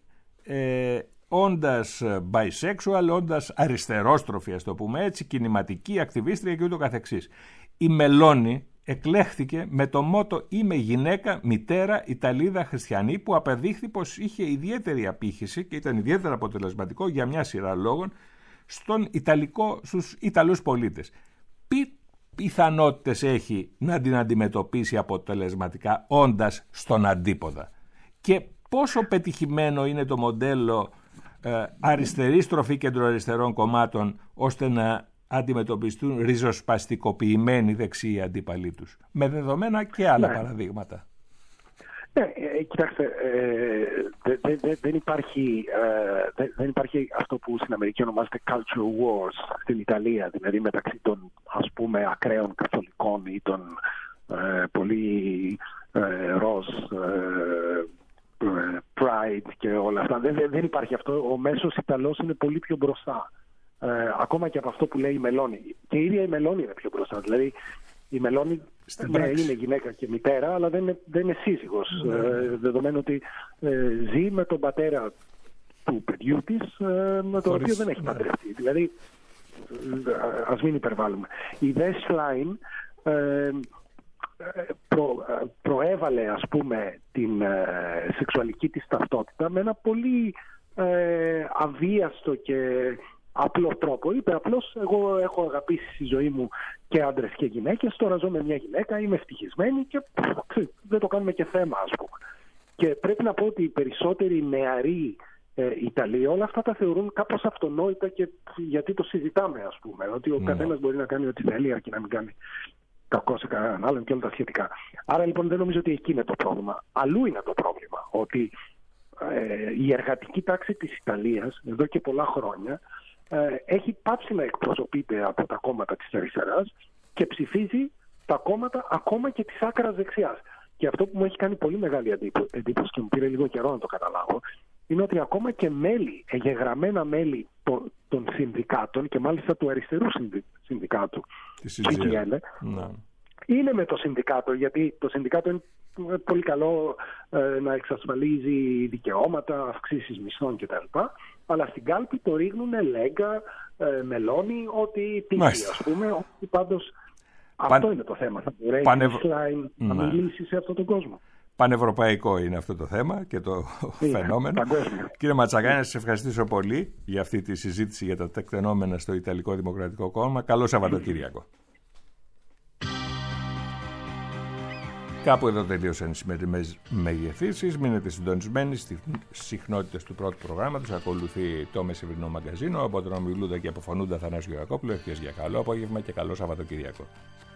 όντας bisexual, όντας αριστερόστροφη, ας το πούμε έτσι, κινηματική, ακτιβίστρια και ούτω καθεξής. Η Μελώνη εκλέχθηκε με το μότο «Είμαι γυναίκα, μητέρα, Ιταλίδα, χριστιανή», που απεδείχθη πως είχε ιδιαίτερη απήχηση και ήταν ιδιαίτερα αποτελεσματικό για μια σειρά λόγων στους Ιταλούς πολίτες. Τι πιθανότητες έχει να την αντιμετωπίσει αποτελεσματικά όντας στον αντίποδα? Και πόσο πετυχημένο είναι το μοντέλο αριστερή στροφή κεντροαριστερών κομμάτων ώστε να αντιμετωπιστούν ριζοσπαστικοποιημένοι δεξιοί αντίπαλοι τους, με δεδομένα και άλλα παραδείγματα? Κοιτάξτε, δεν υπάρχει αυτό που στην Αμερική ονομάζεται culture wars στην Ιταλία, δηλαδή μεταξύ των, ας πούμε, ακραίων καθολικών ή των πολύ ροζ pride και όλα αυτά. Δεν υπάρχει αυτό. Ο μέσος Ιταλός είναι πολύ πιο μπροστά. Ακόμα και από αυτό που λέει η Μελώνη. Και η ίδια η Μελώνη είναι πιο μπροστά. Δηλαδή η Μελώνη είναι γυναίκα και μητέρα, αλλά δεν είναι σύζυγος. Δεδομένου ότι ζει με τον πατέρα του παιδιού της, με το οποίο δεν έχει παντρευτεί. Δηλαδή, ας μην υπερβάλλουμε. Η Δε Σλάιν προέβαλε, ας πούμε, την σεξουαλική της ταυτότητα με ένα πολύ αβίαστο και απλό τρόπο. Είπε απλώς, εγώ έχω αγαπήσει στη ζωή μου και άντρες και γυναίκες, τώρα ζω με μια γυναίκα, είμαι ευτυχισμένη και δεν το κάνουμε και θέμα, ας πούμε. Και πρέπει να πω ότι οι περισσότεροι νεαροί Ιταλοί όλα αυτά τα θεωρούν κάπως αυτονόητα, και γιατί το συζητάμε, ας πούμε, ότι ο καθένας μπορεί να κάνει ό,τι θέλει αρκεί να μην κάνει κακό σε κανέναν άλλον και όλα τα σχετικά. Άρα λοιπόν δεν νομίζω ότι εκεί είναι το πρόβλημα. Αλλού είναι το πρόβλημα, ότι η εργατική τάξη της Ιταλίας εδώ και πολλά χρόνια έχει πάψει να εκπροσωπείται από τα κόμματα της αριστεράς και ψηφίζει τα κόμματα ακόμα και της άκρας δεξιάς. Και αυτό που μου έχει κάνει πολύ μεγάλη εντύπωση και μου πήρε λίγο καιρό να το καταλάβω, είναι ότι ακόμα και μέλη, εγγεγραμμένα μέλη των συνδικάτων, και μάλιστα του αριστερού συνδικάτου, είναι με το συνδικάτο, γιατί το συνδικάτο είναι πολύ καλό να εξασφαλίζει δικαιώματα, αυξήσεις μισθών κτλ. Αλλά στην κάλπη το ρίχνουν Λέγκα, Μελώνη, ότι τύχει, ας πούμε. Ότι πάντως αυτό είναι το θέμα. Θα μπορέσει να μιλήσει σε αυτόν τον κόσμο. Πανευρωπαϊκό είναι αυτό το θέμα και το φαινόμενο. Παγκόσμιο. Κύριε Ματσακάνη, να σας ευχαριστήσω πολύ για αυτή τη συζήτηση για τα τεκτενόμενα στο Ιταλικό Δημοκρατικό Κόμμα. Καλό Σαββατοκύριακο. Κάπου εδώ τελείωσαν οι σημερινές μεγεθύσεις. Μείνετε συντονισμένοι στις συχνότητες του πρώτου προγράμματος. Ακολουθεί το μεσημερινό μαγκαζίνο. Από τον Ομιλούδα και από Φωνούντα Θανάσιο Ιακόπουλο. Ευχές για καλό απόγευμα και καλό Σαββατοκύριακο.